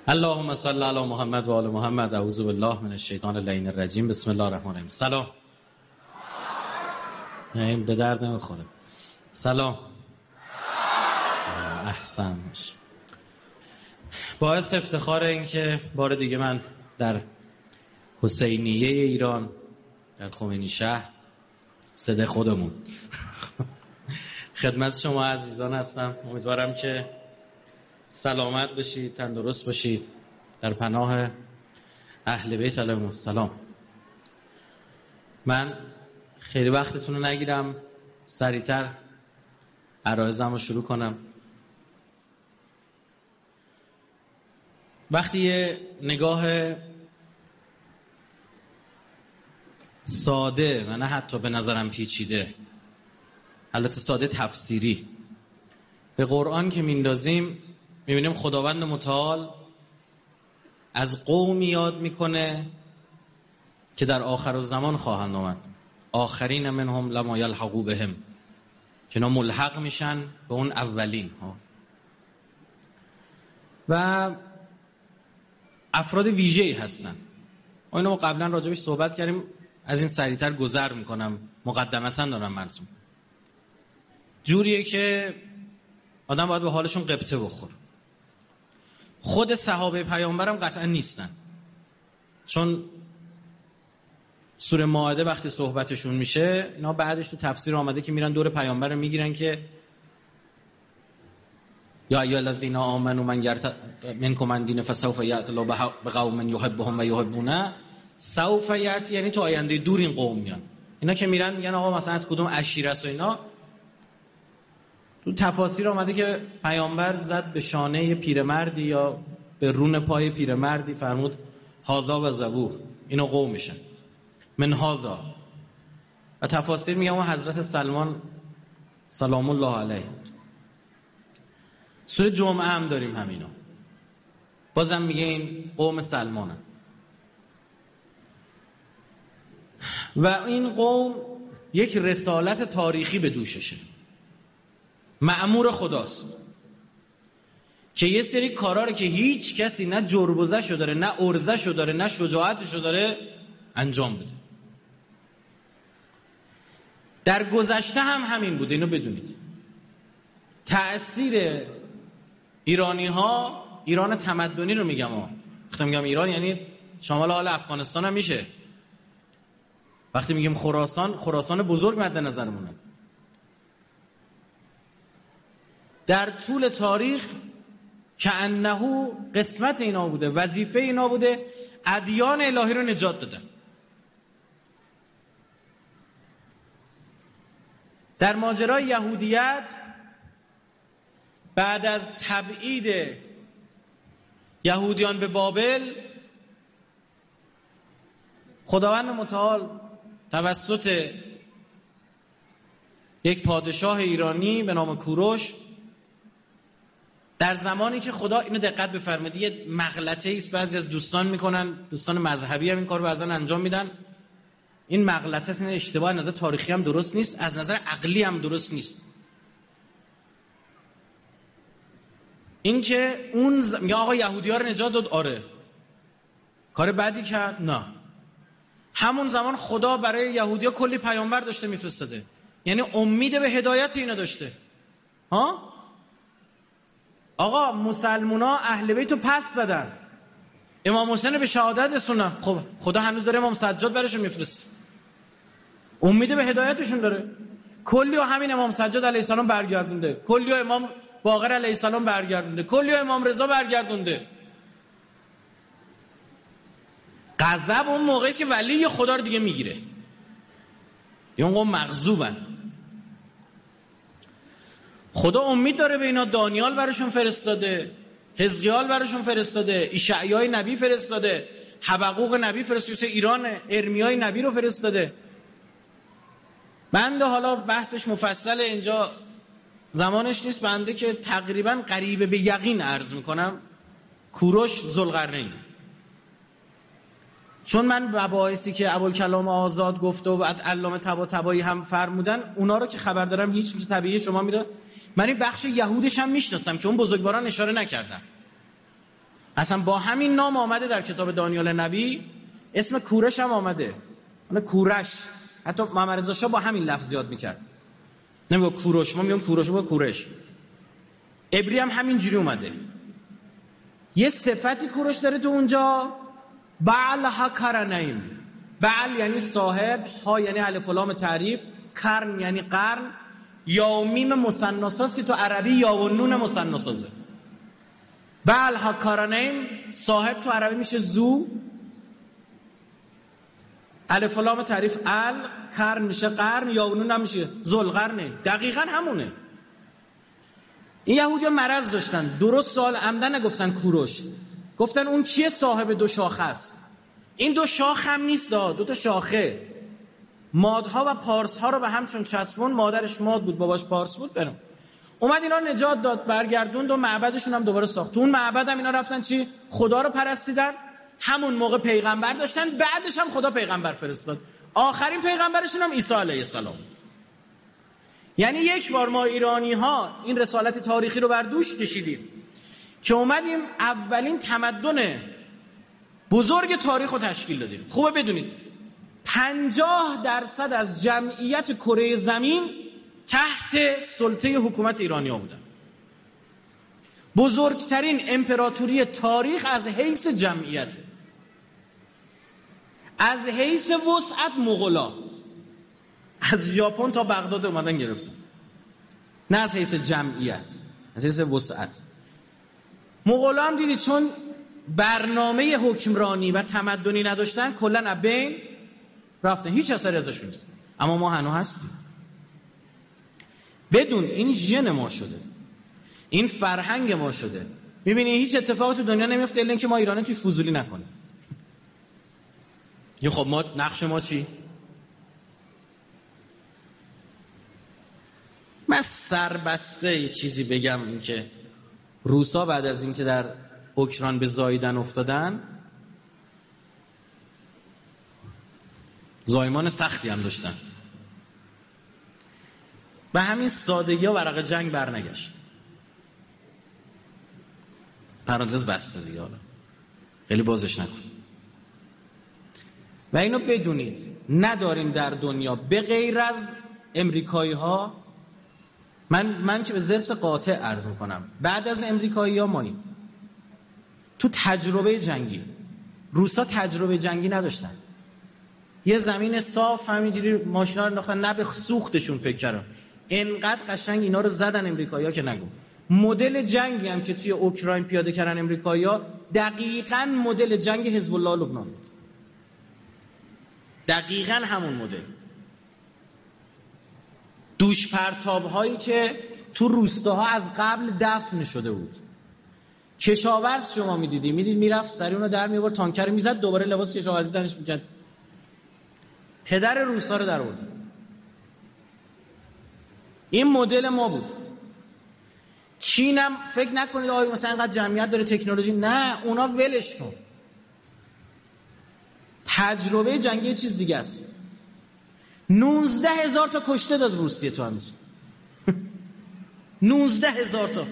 اللهم صل علی محمد و آل محمد. اعوذ بالله من الشیطان اللعین الرجیم. بسم الله الرحمن الرحیم. سلام. نه به درد نمیخوره. سلام. احسن. باعث افتخار این که بار دیگه من در حسینیه ایران در خمینی شهر صد خودمون خدمت شما عزیزان هستم. امیدوارم که سلامت باشید، تندرست باشید، در پناه اهل بیت علیهم السلام. من خیلی وقتتون رو نگیرم، سریعتر عرایزم رو شروع کنم. وقتی یه نگاه ساده و نه حتی به نظرم پیچیده، البته ساده تفسیری، به قرآن که میندازیم میبینیم خداوند متعال از قومی یاد میکنه که در آخر الزمان خواهند آمد. آخرین منهم لما یلحقوا بهم، که اینا ملحق میشن به اون اولین ها. و افراد ویژه‌ای هستن. اینو ما قبلا راجبش صحبت کردیم، از این سریعتر گذر میکنم، مقدمتا دارم مرسوم. جوریه که آدم باید به حالشون قبطه بخور. خود صحابه پیامبرم قطعا نیستن، چون سوره مائده وقتی صحبتشون میشه اینا بعدش تو تفسیر آمده که میرن دور پیامبر رو میگیرن که یا ایها الذین آمنوا من یرتد منکم عن دینه فسوف یأتی الله بقوم یحبهم و یحبونه. سوف یأتی یعنی تو آینده دور این قوم میان. اینا که میرن میگن آقا مثلا از کدوم عشیره است و اینا. تو تفاسیر آمده که پیامبر زد به شانه پیرمردی یا به رون پای پیرمردی، فرمود هذا و ذبوح، اینو قوم میشن من هذا. و تفاسیر میگم حضرت سلمان سلام الله علیه. سوره جمعه هم داریم همینا، بازم میگه این قوم سلمانه. و این قوم یک رسالت تاریخی به دوششه، مأمور خداست که یه سری کارا رو که هیچ کسی نه جربزه‌شو داره، نه ارزشو داره، نه شجاعتشو داره انجام بده. در گذشته هم همین بوده، اینو بدونید. تأثیر ایرانی ها، ایران تمدنی رو میگم وقتی میگم ایران یعنی شمال حال افغانستان هم میشه. وقتی میگیم خراسان، خراسان بزرگ مد نظرمونه. در طول تاریخ که انه قسمت اینا بوده، وظیفه اینا بوده، ادیان الهی رو نجات دادن. در ماجرای یهودیت بعد از تبعید یهودیان به بابل، خداوند متعال توسط یک پادشاه ایرانی به نام کوروش، در زمانی که خدا، اینو دقت بفرمایید، یه مغلطه ایست بعضی از دوستان میکنن، دوستان مذهبی هم این کارو بعضن انجام میدن. این مغلطه است، این اشتباه از نظر تاریخی هم درست نیست، از نظر عقلی هم درست نیست. این که اون میگه آقا یهودی‌ها رو نجات داد، آره کار بدی کرد، نه. همون زمان خدا برای یهودی‌ها کلی پیامبر داشته میفرستاده، یعنی امید به هدایت اینا داشته. ها آقا مسلمونا اهل بیت رو پس زدن، امام حسین به شهادت رسوندن، خب خدا هنوز داره امام سجاد براشون میفرسته، امید به هدایتشون داره. کلی و همین امام سجاد علیه السلام برگردونده، کلی و امام باقر علیه السلام برگردونده، کلی و امام رضا برگردونده. غضب اون موقعی که ولی خدا رو دیگه میگیره، اون قوم مغضوبن. خدا امید داره به اینا، دانیال براشون فرستاده، حزقیال براشون فرستاده، اشعیای نبی فرستاده، حبقوق نبی فرستاده، ایران ارمیای نبی رو فرستاده. بنده حالا بحثش مفصل اینجا زمانش نیست، بنده که تقریبا قریب به یقین عرض میکنم کوروش ذوالقرنین. چون من مباحثی که ابوالکلام آزاد گفته و بعد علامه طباطبایی هم فرمودن، اونا رو که خبر دارم هیچ طبیعی شما میره، من این بخش یهودش هم میشناسم که اون بزرگواران اشاره نکردن. اصلا با همین نام آمده در کتاب دانیال نبی، اسم کورش هم آمده، اون کورش. حتی محمد رضا شاه با همین لفظ یاد میکرد، نمیگه کوروش، ما میگیم کوروش، با کورش. عبری هم همین جوری اومده. یه صفتی کوروش داره تو اونجا، بعل ها کرنیم. بعل یعنی صاحب، ها یعنی الف و لام تعریف، کرن یعنی قرن، یا و میم مثناست که تو عربی یا و نون مثناسازه. بعل ها کرنیم، صاحب تو عربی میشه زو، الف و لام تعریف ال، کرن میشه قرن، یا و نون هم میشه ذوالقرنین. دقیقاً همونه. این یهودی‌ها مرض داشتن، درست سوال عمدن نگفتن کوروش، گفتن اون کیه صاحب دو شاخه است. این دو شاخ هم نیست، دو تا شاخه. مادها و پارسها رو به هم چون چسبون، مادرش ماد بود باباش پارس بود، برم اومد اینا نجات داد، برگردوند و معبدشون هم دوباره ساخت. تو اون معبد هم اینا رفتن چی؟ خدا رو پرستیدن. همون موقع پیغمبر داشتن، بعدش هم خدا پیغمبر فرستاد. آخرین پیغمبرشون هم عیسی علیه السلام. یعنی یک بار ما ایرانی ها این رسالت تاریخی رو بر دوش کشیدیم که اومدیم اولین تمدن بزرگ تاریخ رو تشکیل دادیم. خوبه بدونید 50% از جمعیت کره زمین تحت سلطه حکومت ایرانی ها بودن. بزرگترین امپراتوری تاریخ از حیث جمعیت، از حیث وسعت مغولا از ژاپن تا بغداد اومدن گرفتن، نه از حیث جمعیت، از حیث وسعت. مغولا هم دیدید چون برنامه حکمرانی و تمدنی نداشتن، کلا از بین رفتن، هیچ اثری ازشون نیست. اما ما هنوز هستیم. بدون این ژن ما شده، این فرهنگ ما شده. میبینی هیچ اتفاقی تو دنیا نمیفته الا اینکه ما ایرانی توی فضولی نکنیم. یه خب ما نقش ما چی؟ من سربسته یه چیزی بگم، این که روسا بعد از اینکه در اوکراین به زاییدن افتادن، زایمان سختی هم داشتن، به همین سادگی ها ورق جنگ برنگشت. پرانتز بسته دیگه، حالا خیلی بازش نکن. و اینو بدونید نداریم در دنیا به غیر از امریکایی ها. من که به ضرس قاطع عرض میکنم، بعد از امریکایی ها ماییم تو تجربه جنگی. روسا تجربه جنگی نداشتن، یه زمین صاف همینجوری ماشینا رو انداختن، نه به سوختشون فکر کردم. انقدر قشنگ اینا رو زدن امریکایی ها که نگو. مدل جنگی هم که توی اوکراین پیاده کردن امریکایی ها دقیقاً مدل جنگ حزب الله لبنان بود، دقیقاً همون مدل. دوش پرتاب هایی که تو روستاها از قبل دفن شده بود. کشاورز شما میدید میرفت سری اونو در میآورد، تانکر میزد، دوباره لباس کشاورزی تنش میکرد. پدر روسا رو در آورد. این مدل ما بود. چینم فکر نکنید آقا مثلا اینقدر جمعیت داره تکنولوژی، نه، اونا ولش کن. تجربه جنگی چیز دیگه است. 19,000 تا کشته داد روسیه تو همیشه. 19,000 تا،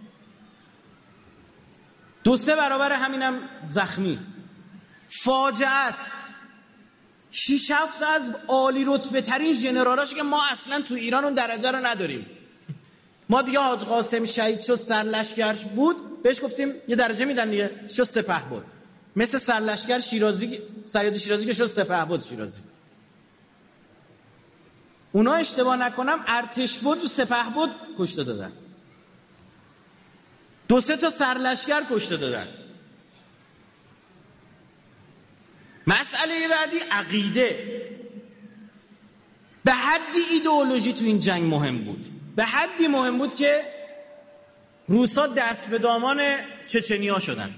2-3 برابر همینم زخمی. فاجعه است. 6-7 از عالی رتبه ترین ژنرالاش که ما اصلا تو ایران اون درجه رو نداریم. ما دیگه حاج قاسم شهید شد سرلشکرش بود، بهش گفتیم یه درجه میدن دیگه، شد سپهبد. مثل سرلشکر شیرازی، صیاد شیرازی که شد سپهبد شیرازی. اونا اشتباه نکنم ارتش بود و سپهبد کشته دادن، 2-3 تا سرلشکر کشته دادن. مسئله بعدی عقیده. به حدی ایدئولوژی تو این جنگ مهم بود، به حدی مهم بود که روسا دست به دامان چچنیا شدن.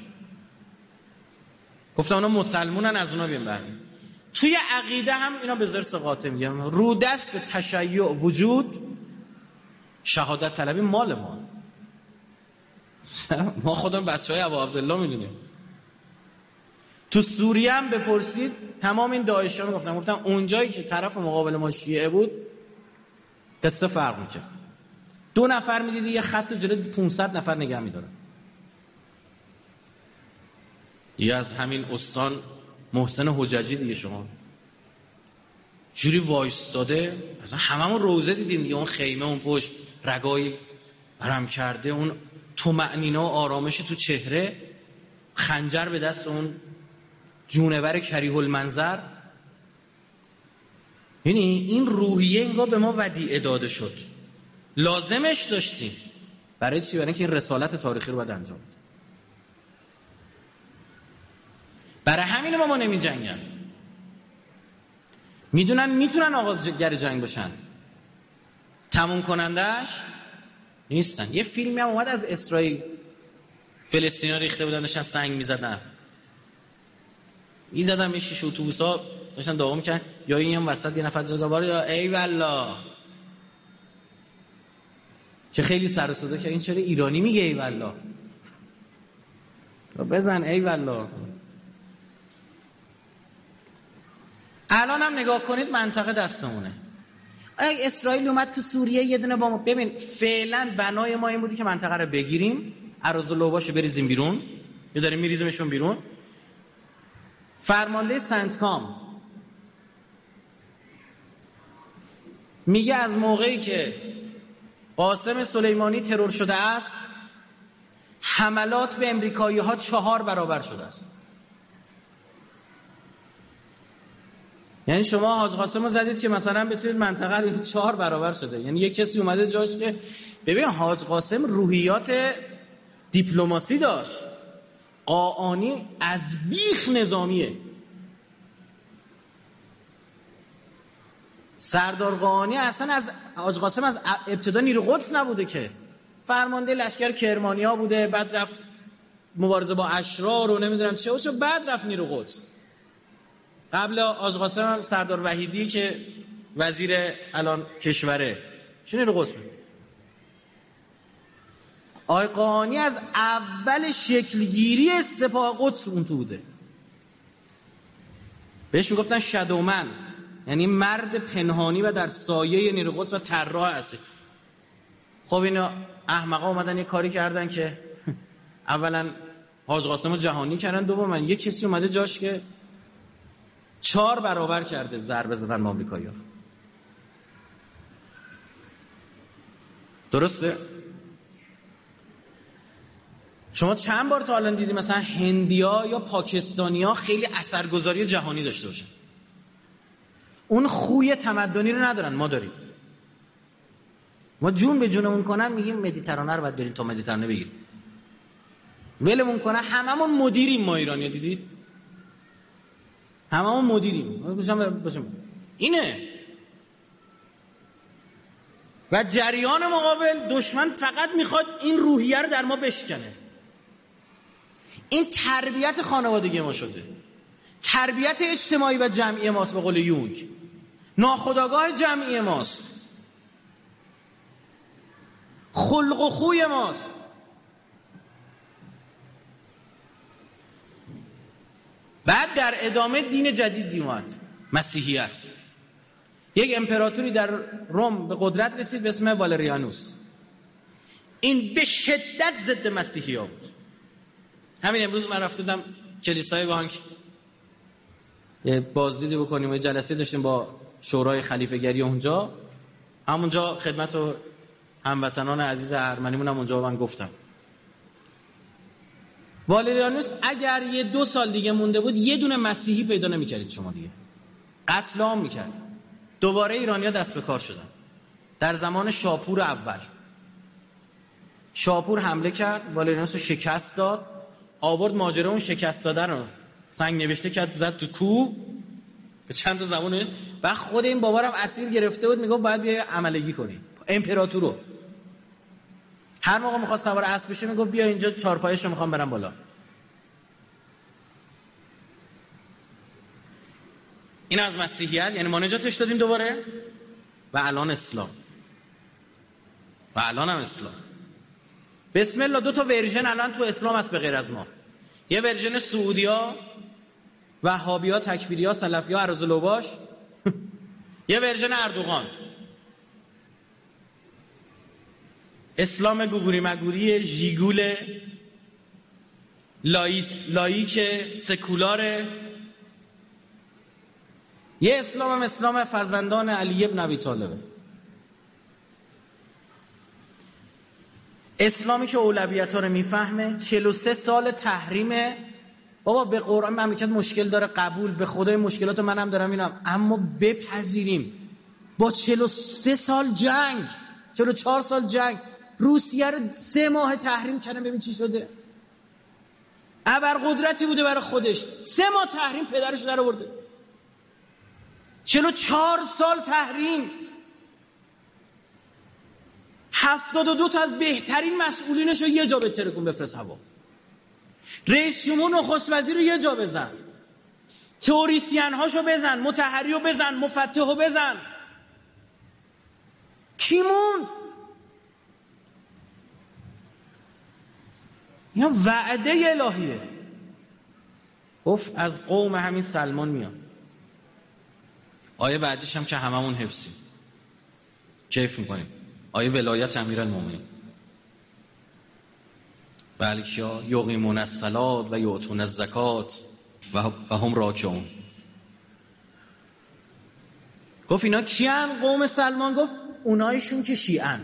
گفتم اونا مسلمونن، از اونا بیان برمیم. توی عقیده هم اینا به ضرس قاطع میگم، رو دست تشیع وجود، شهادت طلبی مال ما. ما خودمون بچهای ابو عبدالله میدونیم. تو سوریه هم بپرسید تمام این داعشیان گفتن اونجایی که طرف مقابل ما شیعه بود قصه فرق میکرد. 2 نفر میدیدی یه خط جلوی 500 نفر نگه میدارن. دیگه از همین استان محسن حججی دیگه شما جوری وایستاده، مثلا هممون روزه دیدیم دیگه، اون خیمه اون پشت رگای برم کرده، اون طمأنینه و آرامش تو چهره، خنجر به دست اون جونور کریه المنظر. یعنی این روحیه انگار به ما ودیعه داده شد، لازمش داشتیم. برای چی؟ برای اینکه این رسالت تاریخی رو باید انجام بدیم. برای همین ما نمی جنگن، میدونن میتونن آغازگر جنگ باشن، تموم کنندش نیستن. یه فیلمی هم اومد از اسرائیل، فلسطینی‌ها ریخته بودن داشتن سنگ میزدن، یه شیش اتوبوسا داشتن داغ میکردن، یا این هم وسط یه نفر زد باره یا ای والله، که خیلی سر و صدا که این چرا ایرانی میگه ای والله، بزن ای والله. الان هم نگاه کنید منطقه دستمونه. اگه اسرائیل اومد تو سوریه یه دونه با ما، ببین فعلا بنای ما این بودی که منطقه رو بگیریم، اراذل لوباشو بریزیم بیرون، یا داریم میریزیمشون بیرون. فرمانده سنتکام میگه از موقعی که قاسم سلیمانی ترور شده است، حملات به امریکایی‌ها 4 برابر شده است. یعنی شما حاج قاسم رو زدید که مثلا بتونید منطقه رو 4 برابر شده. یعنی یک کسی اومده جاش که ببین حاج قاسم روحیات دیپلماسی داشت، قاآنی از بیخ نظامیه. سردار قاآنی اصلا از حاج قاسم از ابتدا نیرو قدس نبوده که، فرمانده لشکر کرمانیا بوده، بعد رفت مبارزه با اشرار و نمیدونم چه، بعد رفت نیرو قدس. قبل حاج قاسم هم سردار وحیدی که وزیر الان کشوره چه نیرو قدس بود. آقای قاآنی از اول شکلگیری سپاه قدس اون تو بوده، بهش میگفتن شادومن، یعنی مرد پنهانی و در سایه نیرو قدس و طراح اصلی. خب اینا احمقا اومدن یه کاری کردن که اولا حاج قاسم رو جهانی کردن، دوما یه کسی اومده جاش که 4 برابر کرده ضربه زدن به آمریکایی‌ها. درسته؟ شما چند بار تا الان دیدی مثلا هندیا یا پاکستانیا خیلی اثرگذاری جهانی داشته باشن؟ اون خوی تمدنی رو ندارن، ما داریم. ما جون به جونمون کنن میگیم مدیترانه رو باید بریم تا مدیترانه بگیریم، ولمون کنن هممون مدیریم. ما ایرانی‌ها دیدید هممون مدیریم، باشم اینه. و جریان مقابل دشمن فقط میخواد این روحیه رو در ما بشکنه. این تربیت خانوادگی ما شده، تربیت اجتماعی و جمعی ماست، به قول یونگ ناخودآگاه جمعی ماست، خلق و خوی ماست. بعد در ادامه دین جدیدی اومد، مسیحیت. یک امپراتوری در روم به قدرت رسید به اسم والریانوس. این به شدت ضد مسیحی ها بود. همین امروز من رفتم کلیسای بانک یه بازدیدی بکنیم و جلسه داشتیم با شورای خلیفه‌گری اونجا. همونجا خدمت و هموطنان عزیز ارمنیمون هم اونجا من گفتم والریانوس اگر 2 سال دیگه مونده بود یه دونه مسیحی پیدا نمی‌کردید شما دیگه، قتل عام می‌کرد. دوباره ایرانی‌ها دست به کار شدن. در زمان شاپور اول شاپور حمله کرد، والریانوس رو شکست داد، آورد ماجرا اون شکست دادن رو سنگ نوشته کرد زد تو کوه به چند تا زمانه. بعد خود این بابا رو هم اسیر گرفته بود، میگفت باید بیا عملگی کنی. امپراتورو هر موقع می‌خواست سوار اسب بشه میگفت بیا اینجا چهارپایه‌شو می‌خوام برم بالا. این از مسیحیت، یعنی ما نجاتش دادیم دوباره و الان اسلام و الان هم اسلام. بسم الله 2 تا ورژن الان تو اسلام هست به غیر از ما. یه ورژن سعودیا، وهابیا، تکفیریا، سلفیا، اراذل لوباش. یه ورژن اردوغان، اسلام گوگوری مگوری ژیگول لاییک سکولاره. یه اسلام هم اسلام فرزندان علی ابن ابی طالبه، اسلامی که اولویت‌ها رو میفهمه. 43 سال تحریمه. بابا به قرآن مملکت مشکل داره، قبول، به خدای مشکلات منم دارم اینم، اما بپذیریم با 43 سال جنگ، 44 سال جنگ، روسیه رو 3 ماه تحریم کردن. ببین چی شده. ابرقدرتی بوده برای خودش، 3 ماه تحریم پدرش در آورده. 44 سال تحریم. 72 تا از بهترین مسئولینش رو یه جا به ترکون بفرست هوا. رئیس جمهور نخست وزیر رو یه جا بزن، تئوریسین هاشو بزن، مطهری رو بزن، مفتح رو بزن. کی موند؟ اینا وعده الهیه. گفت از قوم همین سلمان میاد. آیه بعدیش هم که هممون حفظیم، کیف میکنیم، آیه ولایت امیرالمومنین. بلکیا یقیمون الصلاة و یؤتون الزکات و هم راکعون. گفت اینا کیان قوم سلمان؟ گفت اونایشون که شیعن،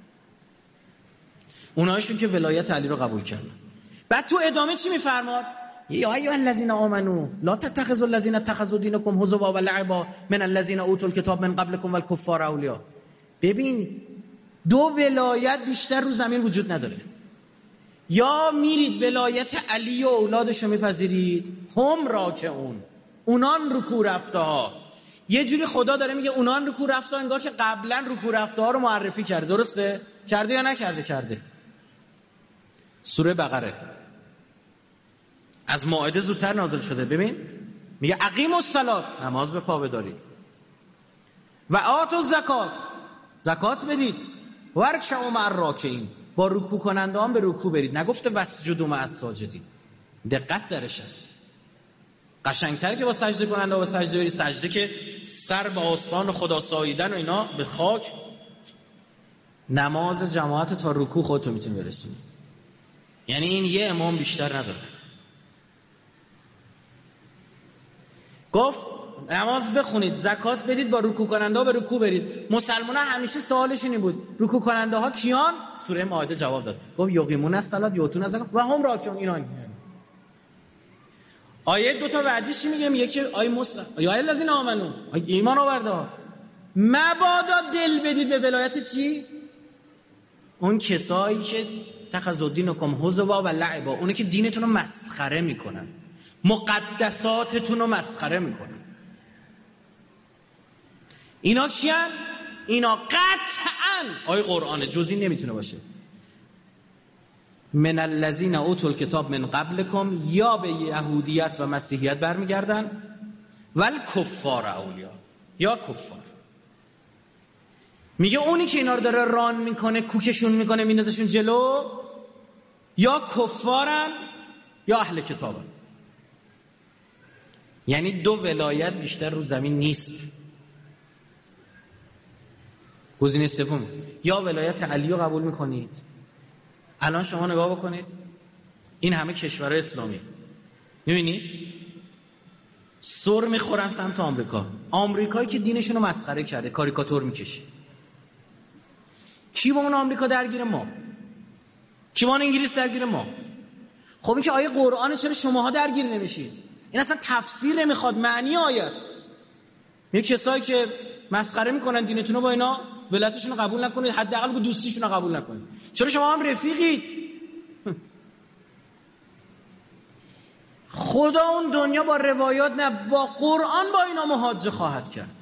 اونایشون که ولایت علی رو قبول کردن. بعد تو ادامه چی میفرماد؟ یا ایها الذین آمنو لا تتخذوا الذین اتخذوا دینکم هزوا و لعبا من الذین اوتوا الکتاب من قبلکم والکفار اولیاء. ببین دو ولایت بیشتر رو زمین وجود نداره. یا میرید ولایت علی و اولادش رو میپذیرید، هم راکعون، اونان رکوع رفته ها. یه جوری خدا داره میگه اونان رکوع رفته ها، انگار که قبلا رکوع رفته ها رو معرفی کرده. درسته؟ کرده یا نکرده؟ کرده. سوره بقره از مائده زودتر نازل شده. ببین میگه اقیموا الصلاة، نماز به پا بدارید، و آتوا الزکات، زکات بدید، وارکعوا مع الراکعین، با رکوع کننده هم به رکوع برید. نگفته واسجدوا مع الساجدین. دقت درش هست. قشنگتره که با سجده کننده با سجده برید. سجده که سر به آستان خدا ساییدن و اینا به خاک. نماز جماعت تا رکوع خودتون میتونی برسونی. یعنی این یه امام بیشتر نداره. گفت نماز بخونید، زکات بدید، با رکوع کننده ها به رکوع برید. مسلمان ها همیشه سوالشون این بود رکوع کننده ها کیان؟ سوره مائده جواب داد. گفت یقیمون الصلاة یؤتون الزکات و هم راکعون. اینا آیه دو تا بعدیش چی میگه؟ میگه که آیه مسلم یا الذین آمنو، ایمان آورده، مبادا دل بدید به ولایت چی؟ اون کسایی که اتخذوا دینکم هزوا و لعبا، اونه که دینتون رو مسخره میکنن، مقدساتتون رو مسخره میکنن. اینا چیان؟ اینا قطعاً آیه قرآن، جزئی نمیتونه باشه. من الذین اوتوا الکتاب من قبلکم، یا به یهودیت و مسیحیت برمیگردن، والکفار اولیاء، یا کفار. میگه اونی که اینا رو داره ران میکنه، کوکشون میکنه، مینازشون جلو، یا کفارن یا اهل کتابن. یعنی دو ولایت بیشتر رو زمین نیست. گزینه سوم، یا ولایت علی رو قبول میکنید. الان شما نگاه بکنید این همه کشورهای اسلامی، میبینید سر میخورن سمت آمریکا. آمریکایی که دینشون رو مسخره کرده، کاریکاتور میکشه. کی با اون آمریکا درگیر؟ ما. کی با اون انگلیس درگیر؟ ما. خب این که آیه قرآن، چرا شماها درگیر نمیشید؟ این اصلا تفسیر نمیخواد، معنی آیه است. میگه کسایی که مسخره میکنن دینتون رو، با اینا ولایتشون رو قبول نکنید، حداقل بگو دوستیشون رو قبول نکنید. چرا شما هم رفیقید؟ خدا اون دنیا با روایات نه، با قرآن با اینا محاجه خواهد کرد.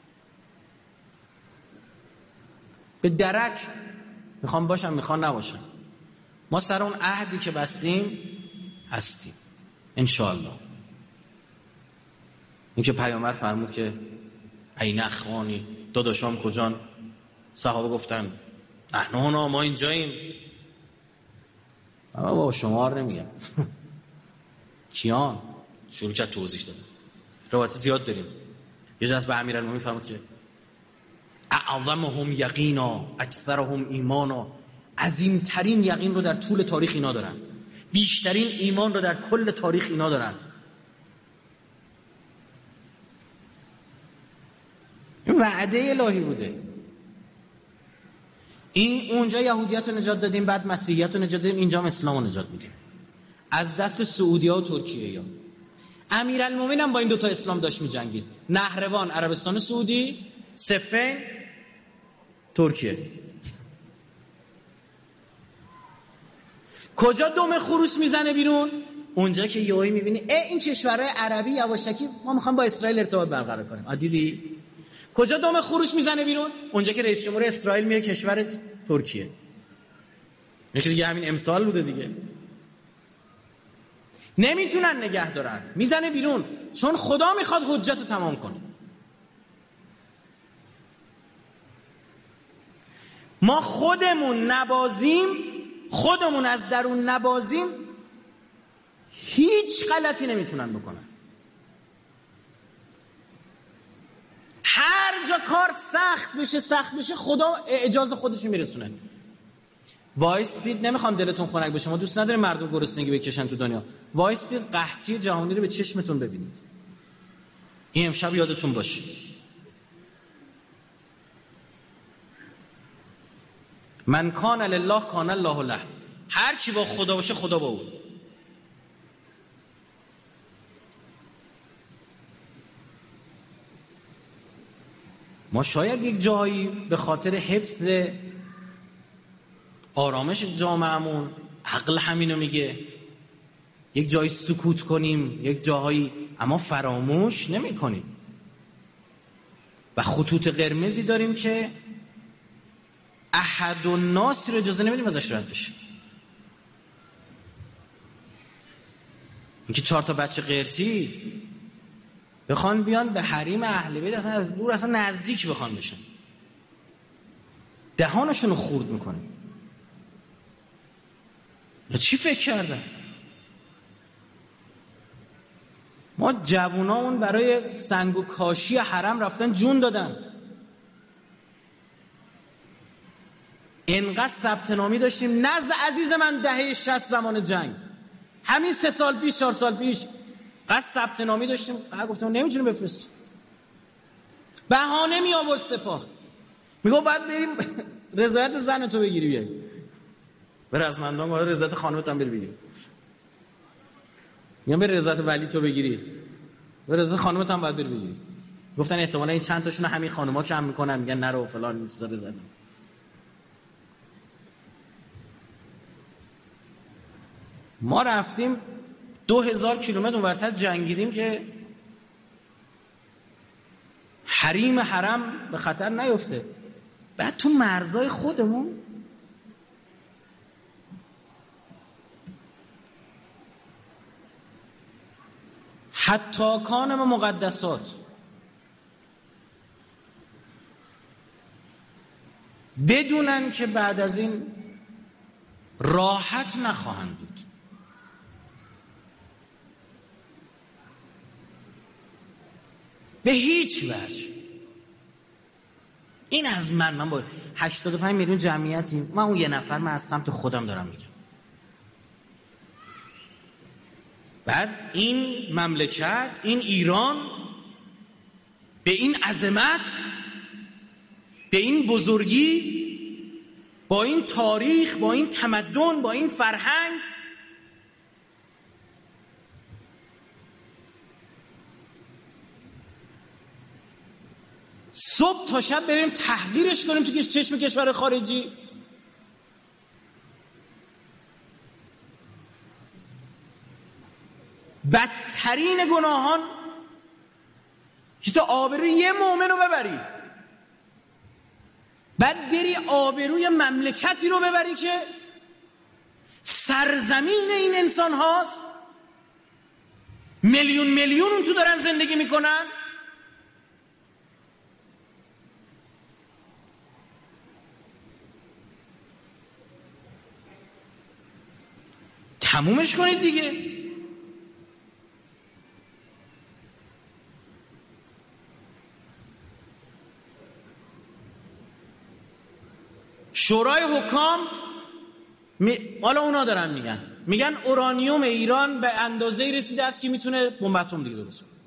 به درک میخوام باشم، میخوام نباشم، ما سر اون عهدی که بستیم هستیم انشاءالله. این که پیامبر فرمود که این اخوانی، داداشام کجان؟ صحابه گفتن احنا ما اینجاییم. بابا شما رو نمیگم. کیان؟ شروع کرد توضیح دادن. روایت زیاد داریم. یه جا از به امیرالمومنین فرمود که اعظمهم یقینا اکثرهم ایمانا، عظیمترین یقین رو در طول تاریخ اینا دارن. بیشترین ایمان رو در کل تاریخ اینا دارن. این وعده الهی بوده. این اونجا یهودیت رو نجات دادیم، بعد مسیحیت رو نجات دادیم، اینجا هم اسلام رو نجات میدیم از دست سعودی‌ها و ترکیه. امیرالمومنین هم با این دوتا اسلام داشت می‌جنگید. نهروان عربستان سعودی، صفین ترکیه. کجا دم خروس میزنه بیرون؟ اونجا که یهویی می‌بینی این کشورهای عربی یواشکی ما می‌خوایم با اسرائیل ارتباط برقرار کنیم. دیدی؟ کجا دم خروس میزنه بیرون؟ اونجا که رئیس جمهور اسرائیل میره کشور ترکیه. یکی دیگه همین امسال بوده دیگه. نمیتونن نگه دارن، میزنه بیرون، چون خدا میخواد حجت رو تمام کنه. ما خودمون نبازیم، خودمون از درون نبازیم، هیچ غلطی نمیتونن بکنن. هر جا کار سخت بشه خدا اجازه خودش میرسونه. وایستید، نمیخوام دلتون خنک بشه، ما دوست نداریم مردم گرسنگی بکشن تو دنیا. وایستید قحطی جهانی رو به چشمتون ببینید. این امشب یادتون باشه. من کان لله کان الله له. هر کی با خدا باشه خدا با او. ما شاید یک جایی به خاطر حفظ آرامش جامعهمون، عقل همینو میگه، یک جایی سکوت کنیم، یک جایی، اما فراموش نمی کنیم. و خطوط قرمزی داریم که احد الناس رو اجازه نمیدیم ازش رد بشه. اینکه 4 تا بچه قرتی بخوان بیان به حریم اهل بیت، اصلا از دور، اصلا نزدیک بخوان بشن، دهانشون رو خورد میکنیم. چی فکر کردن؟ ما جوونامون برای سنگ و کاشی حرم رفتن جون دادن. انقدر ثبت نامی داشتیم نزد عزیز من دهه 60 زمان جنگ، همین 3 سال پیش 4 سال پیش قد ثبت نامی داشتیم. گفتم نمیتونیم بفرستیم. بهانه می آورد سپاه، میگه باید بریم رضایت زنتو بگیری بیای. بر رزمندان گفت رضایت خانومت هم بری بگیری. میگم بر رضایت ولی تو بگیری، بر رضایت خانومت هم باید بری بگیری. گفتن احتمالاً این چند تاشون همین خانوما کم میکنن، میگن نرو فلان چیزا رضایت. ما رفتیم 2000 کیلومتر اونورتر جنگیدیم که حریم حرم به خطر نیفته. بعد تو مرزای خودمون حتی کانم مقدسات بدونن که بعد از این راحت نخواهند بود. به هیچ وجه. این از من با 85 میلیون جمعیتیم، من اون یه نفر، من از سمت خودم دارم میگم. بعد این مملکت، این ایران به این عظمت، به این بزرگی، با این تاریخ، با این تمدن، با این فرهنگ، صبح تا شب بریم تحقیرش کنیم تو چشم کشور خارجی؟ بدترین گناهان که تو آبروی یه مؤمن رو ببری، بعد بری آبروی مملکتی رو ببری که سرزمین این انسان هاست، میلیون اون تو دارن زندگی میکنن. تمومش کنید دیگه. شورای حکام حالا اونا دارن میگن میگن اورانیوم ایران به اندازه‌ای رسیده است که میتونه بمب اتم دیگه درست کنه.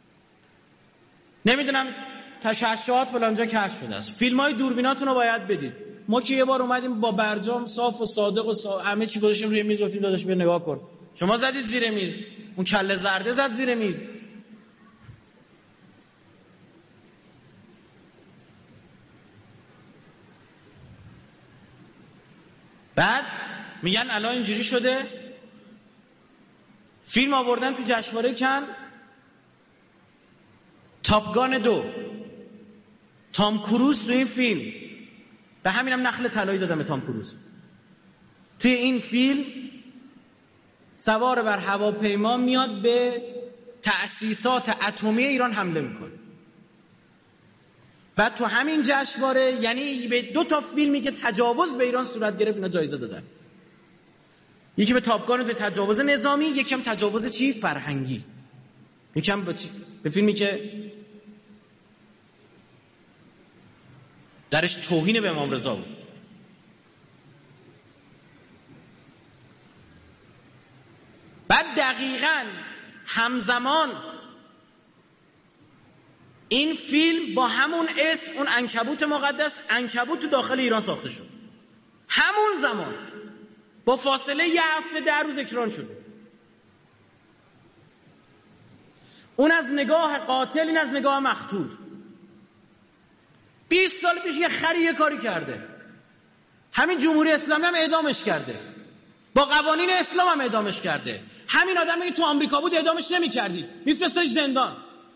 نمیدونم تشعشعات فلانجا کشف شده است. فیلم‌های دوربیناتون رو باید بدید. ما که یه بار اومدیم با برجام صاف و صادق و همه چی گذاشتیم روی میز، گفتیم داداش بیا نگاه کن. شما زدید زیر میز، اون کله زرده زد زیر میز. بعد میگن الان اینجوری شده، فیلم آوردن تو جشنواره کن، تاپگان 2، تام کروز تو این فیلم، به همینم نخل طلایی دادم به تام کروز. توی این فیلم سوار بر هواپیما میاد به تأسیسات اتمی ایران حمله میکنه. بعد تو همین جشنواره، یعنی به 2 تا فیلمی که تجاوز به ایران صورت گرفت اینا جایزه دادن. یکی به تاپگان به تجاوز نظامی، یکی هم تجاوز چی؟ فرهنگی. یکی هم به فیلمی که درش توهین به امام رضا بود. بعد دقیقاً همزمان این فیلم با همون اسم، اون عنکبوت مقدس، عنکبوت تو داخل ایران ساخته شد. همون زمان با فاصله 1 هفته 10 روز اکران شده. اون از نگاه قاتل، این از نگاه مقتول. 20 سال پیش یه خری یه کاری کرده، همین جمهوری اسلامی هم اعدامش کرده، با قوانین اسلام هم اعدامش کرده. همین آدمی که تو آمریکا بود اعدامش نمی‌کردید، می‌فرستادش زندان.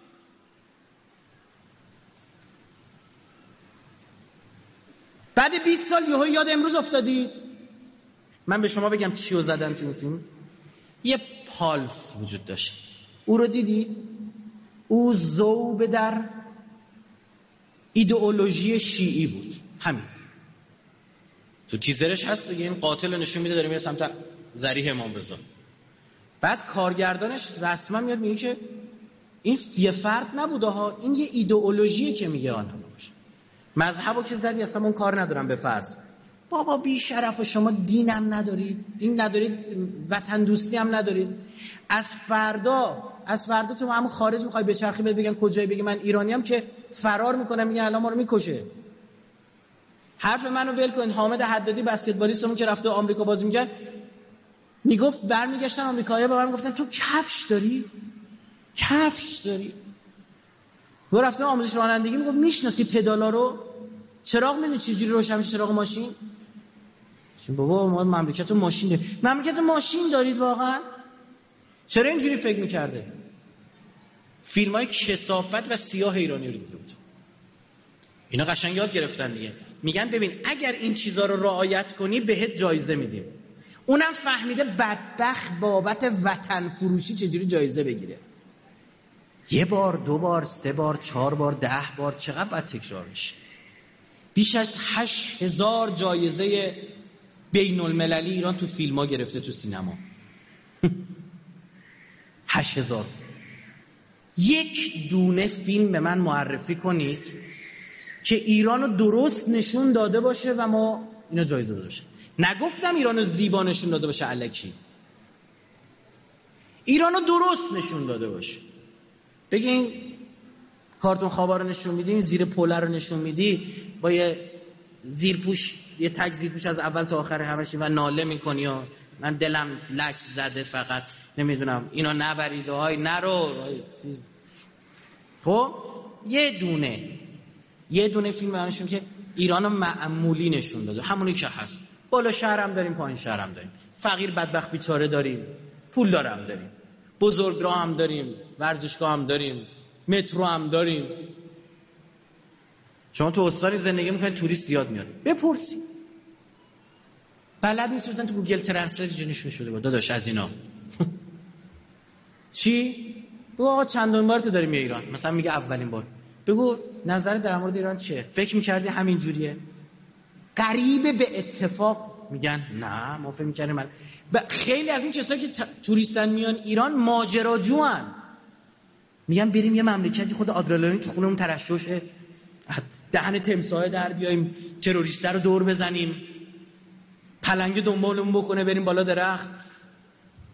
بعد 20 سال یهو یاد امروز افتادید. من به شما بگم چیو زدن تو این فیلم. یه پالس وجود داشت، او رو دیدید؟ او ذوب در ایدئولوژی شیعی بود. همین تو تیزرش هست دیگه، این قاتل رو نشون میده داره میره سمت ذریح امام رضا. بعد کارگردانش رسما میاد میگه که این یه فرد نبوده ها، این یه ایدئولوژیه که میگه آن باشه. مذهبو که زدی اصلا اون کار ندارم به فرض. بابا بی شرف و شما دین هم ندارید، دین ندارید، وطن دوستی هم ندارید. از فردا تو همون خارج میخوای بچرخی بگن کجایی، بگی من ایرانیم که فرار میکنم، میگه الان ما رو میکشه. حرف منو ول کن. حامد حدادی بسکتبالیستمون که رفته آمریکا بازی میکرد، میگفت برمیگشتن آمریکایی‌ها به من میگفتن تو کفش داری؟ تو رفته آموزش رانندگی، میگفت میشناسی پدالا رو؟ چراغ میدونی چجوری روشن میشه چراغ ماشین؟ بابا ما مملکت ماشین داریم. مملکت ماشین دارید واقعا؟ چرا اینجوری فکر میکرده؟ فیلم‌های کثافت و سیاه ایرانی رو دیده بود. اینا قشنگ یاد گرفتن دیگه. میگن ببین اگر این چیزا رو رعایت کنی بهت جایزه میدیم. اونم فهمیده بدبخت بابت وطن فروشی چجوری جایزه بگیره. 1 بار، 2 بار، 3 بار، 4 بار، 10 بار، چقدر باید تکرار میشه؟ بیش از 8000 جایزه بین المللی ایران تو فیلم ها گرفته، تو سینما. 8000. یک دونه فیلم به من معرفی کنید که ایرانو درست نشون داده باشه و ما اینا جایزه داده باشه. نگفتم ایرانو زیبا نشون داده باشه الکی، ایرانو درست نشون داده باشه. بگین کارتون خوابا رو نشون میدی، زیر پله رو نشون میدی، با یه زیرپوش، یه تک زیرپوش از اول تا آخر همش و ناله میکنی و من دلم لک زده فقط نمیدونم اینو نبرید و های نرو. خب یه دونه فیلم نشون که ایرانو معمولی نشون داده، همونی که هست. بالا شهر هم داریم، پایین شهر هم داریم، فقیر بدبخت بیچاره داریم، پول دارم داریم، بزرگراه هم داریم، ورزشگاه هم داریم، مترو هم داریم. شما تو استانی زندگی میکنید توریست زیاد میاد، بپرسی بلد نیست مثلا تو گوگل ترنسلیت جنش میشده بود داداش از اینا. چی؟ بگو آقا چندمین بار تو داری میای ایران؟ مثلا میگه اولین بار. بگو نظر در مورد ایران چیه؟ فکر میکردی همین جوریه؟ غریبه به اتفاق میگن نه ما فکر میکردیم. خیلی از این کسایی که توریستن میان ایران ماجراجوان، میگن بریم یه مملکتی خود آدرنالین تو خونمون ترشحشه، دهن تمساح در بیایم، تروریستا رو دور بزنیم، پلنگ دنبالمون بکنه بریم بالا درخت،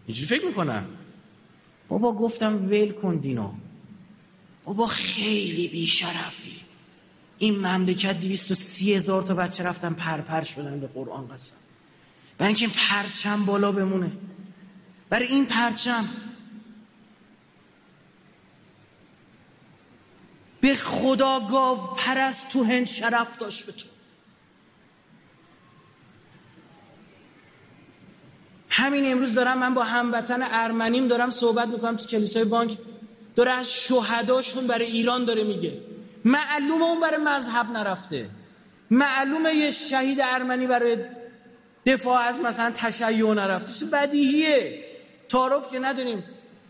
اینجوری فکر میکنن. بابا گفتم ول کن دینو، بابا خیلی بیشرفی. این مملکت 230,000 تا بچه رفتن پرپر شدن، به قرآن قسم، برای اینکه این پرچم بالا بمونه. برای این پرچم به خدا گاو پرست تو هند شرف داشت به تو. همین امروز دارم من با هموطن ارمنیم دارم صحبت میکنم تو کلیسای بانک، داره از شهداشون برای ایران داره میگه. معلومه اون برای مذهب نرفته، معلومه یه شهید ارمنی برای دفاع از مثلا تشیع نرفته. چه بدیهیه، تعارف که نداریم.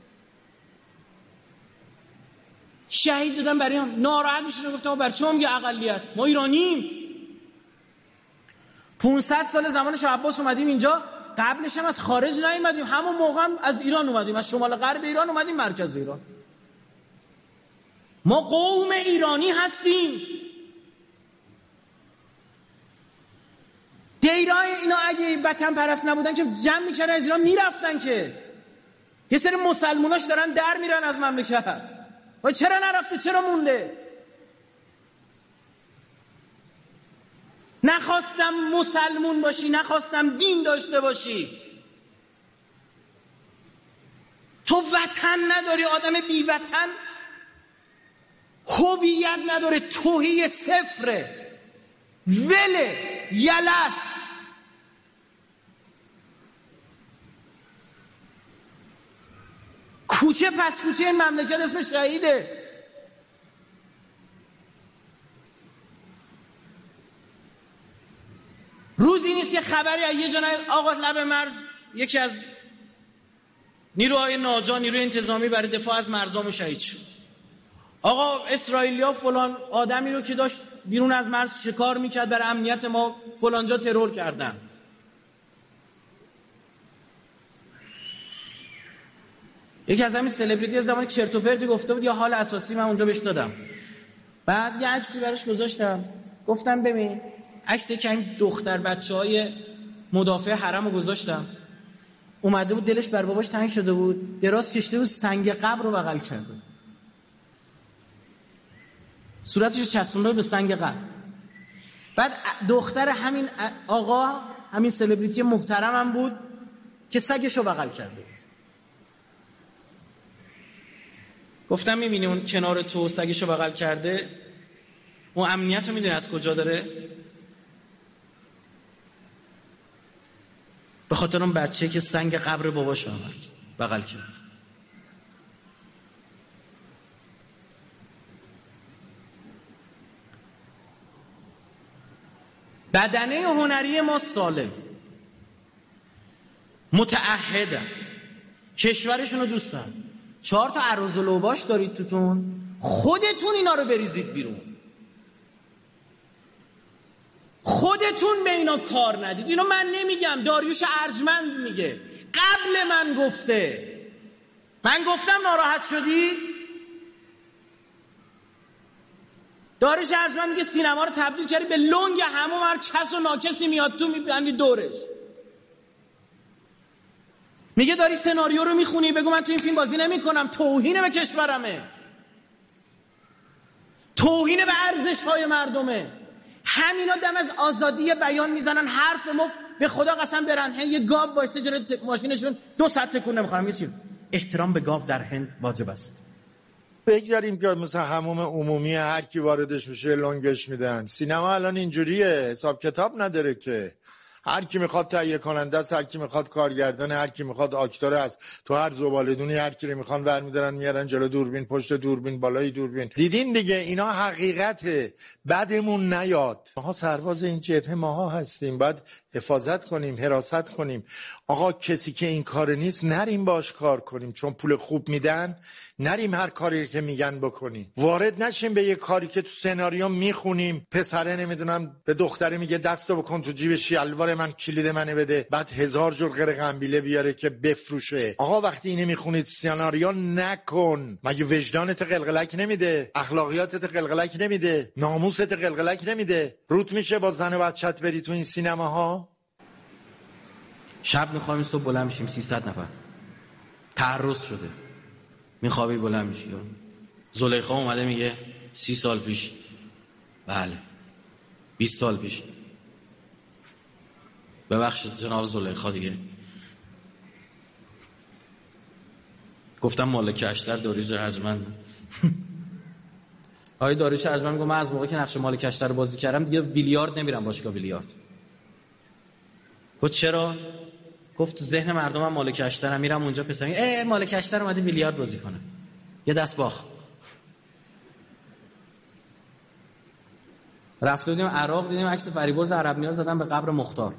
شهید دادن برای هم ناراحت میشن، گفتم برای چه میگه اقلیت؟ ما ایرانیم. 500 سال زمان شاه عباس اومدیم اینجا، قبلش هم از خارج نیومدیم، همون موقع هم از ایران اومدیم، از شمال غرب ایران اومدیم مرکز ایران. ما قوم ایرانی هستیم. دیرای اینا اگه وطن پرست نبودن که جمع میکردن از ایران میرفتن، که یه سری مسلموناش دارن در میرن از مملکت. و چرا نرفته؟ چرا مونده؟ نخواستم مسلمون باشی، نخواستم دین داشته باشی. تو وطن نداری، آدم بی وطن هویت نداره، توهی صفره، وله، یلس. کوچه پس کوچه این مملکت اسم شهیده. روزی نیست یه خبری از یه جنای آقا لب مرز، یکی از نیروهای ناجا، نیروی انتظامی برای دفاع از مرزامون شهید شد. آقا اسرائیلیا فلان آدمی رو که داشت بیرون از مرز شکار میکرد برای امنیت ما فلانجا ترور کردن. یکی از همین سلبریتی از زمان چرت و پرتی گفته بود، یا حال اساسی من اونجا بهش دادم. بعد یه عکسی براش گذاشتم، گفتم ببین عکسی که این دختر بچهای مدافع حرم رو گذاشتم، اومده بود دلش بر باباش تنگ شده بود، دراز کشیده بود سنگ قبر رو بغل کرده، صورتش رو چسبونده به سنگ قبر. بعد دختر همین آقا، همین سلبریتی محترم هم بود که سگش رو بغل کرده بود. گفتم میبینی اون کنار تو سگش رو بغل کرده، اون امنیت رو میدونی از کجا داره؟ به خاطر اون بچه که سنگ قبر باباش آورد بغل کرد. بدنه هنری ما سالم، متعهدن، کشورشون رو دوست دارن. 4 تا عروض و لوباش دارید توتون، خودتون اینا رو بریزید بیرون، خودتون به اینا کار ندید. اینو من نمیگم، داریوش ارجمند میگه، قبل من گفته. من گفتم ناراحت شدید؟ داریوش ارجمند میگه سینما رو تبدیل کردی به لنگ هموم، هر کس و ناکسی میاد تو میبندی دورش. میگه داری سناریو رو میخونی، بگو من تو این فیلم بازی نمیکنم. توهین به کشورمه، توهین به ارزش‌های مردمه. همینا دم از آزادی بیان میزنن، حرف مفت. به خدا قسم برن هند یه گاو وایسته جلوی ماشینشون 2 ساعت تکون نمیخورن. میگه چی؟ احترام به گاو در هند واجب است. بگذاریم که مثلا حموم عمومی هر کی واردش میشه لنگش میدن. سینما الان اینجوریه، حساب کتاب نداره که. هر کی میخواد تهیه کننده است، هر کی میخواد کارگردان، هر کی میخواد اکتور است. تو هر زباله‌دونی هر کی رو میخوان برمی‌دارن میارن جلو دوربین، پشت دوربین، بالای دوربین. دیدین دیگه، اینا حقیقته. بعدمون نیاد. ماها سرباز این جبهه ماها هستیم، باید حفاظت کنیم، حراست کنیم. آقا کسی که این کار نیست نریم باش کار کنیم، چون پول خوب میدن. نریم هر کاری که میگن بکنیم. وارد نشیم به یه کاری که تو سناریو میخونیم، پسره نمیدونم به دختره میگه دستو بکن تو جیب شلوار من، کلید منو بده، بعد 1000 جور غیر قنبیله بیاره که بفروشه. آقا وقتی اینو میخونید سناریو نکن. مگه وجدانت قلقلک نمیده؟ اخلاقیاتت قلقلک نمیده؟ ناموست قلقلک نمیده؟ روت میشه با زن و بچت بری تو این سینماها؟ شب میخوایم صبح بلند میشیم 300 نفر تعرض شده، میخوابی بلند میشی. زلیخا اومده میگه 30 سال پیش، بله 20 سال پیش، ببخشید جناب زلیخا دیگه گفتم مالک اشتر داریوش ارجمند. آقای داریوش ارجمند میگه من از موقعی که نقش مالک اشتر رو بازی کردم دیگه بیلیارد نمیرم باشگاه بیلیارد. گفت چرا؟ گفت تو ذهن مردمم مالک اشترم، میرم اونجا پسر مالک اشتر اومده بیلیارد بازی کنه، یه دست باخت. رفته بودیم عراق، دیدیم عکس فریبرز عرب‌نیا زدن به قبر مختار.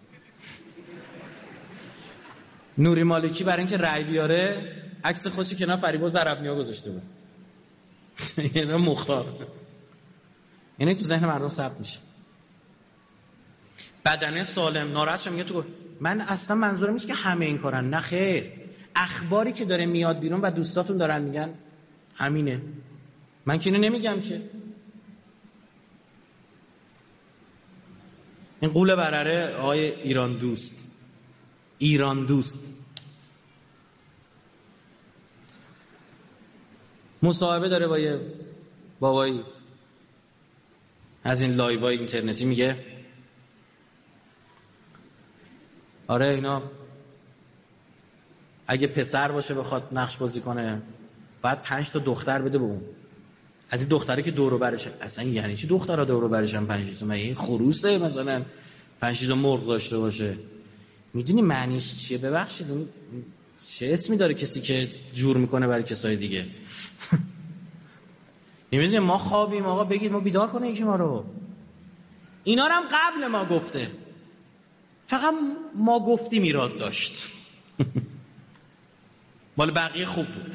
نوری مالکی برای اینکه رأی بیاره عکس خودش کنار فریبرز عرب‌نیا گذاشته بود. یعنی مختار. یعنی تو ذهن مردم ثبت میشه. بدنه سالم ناراحت میگه تو من اصلا منظورم نیست که همه این کارن، نه خیر. اخباری که داره میاد بیرون و دوستاتون دارن میگن همینه. من که اینو نمیگم که. این قول برره آقای ایران دوست مصاحبه داره با یه بابایی از این لایوهای اینترنتی، میگه آره اینا اگه پسر باشه بخواد نقش بازی کنه باید 5 تا دختر بده به اون، از این دختره که دور و برشه. اصلا یعنی چی دخترها دور و برشن 5 تا؟ این خروسه مثلا 5 تا مرغ داشته باشه؟ میدونی معنیش چیه؟ ببخشید اون چه اسمی داره کسی که جور میکنه برای کسای دیگه؟ نمیدونی ما خوابیم آقا بگید ما بیدار کنه یکی ما رو. اینا رو هم قبل ما گفته، فقط ما گفتیم ایراد داشت. مال بقیه خوب بود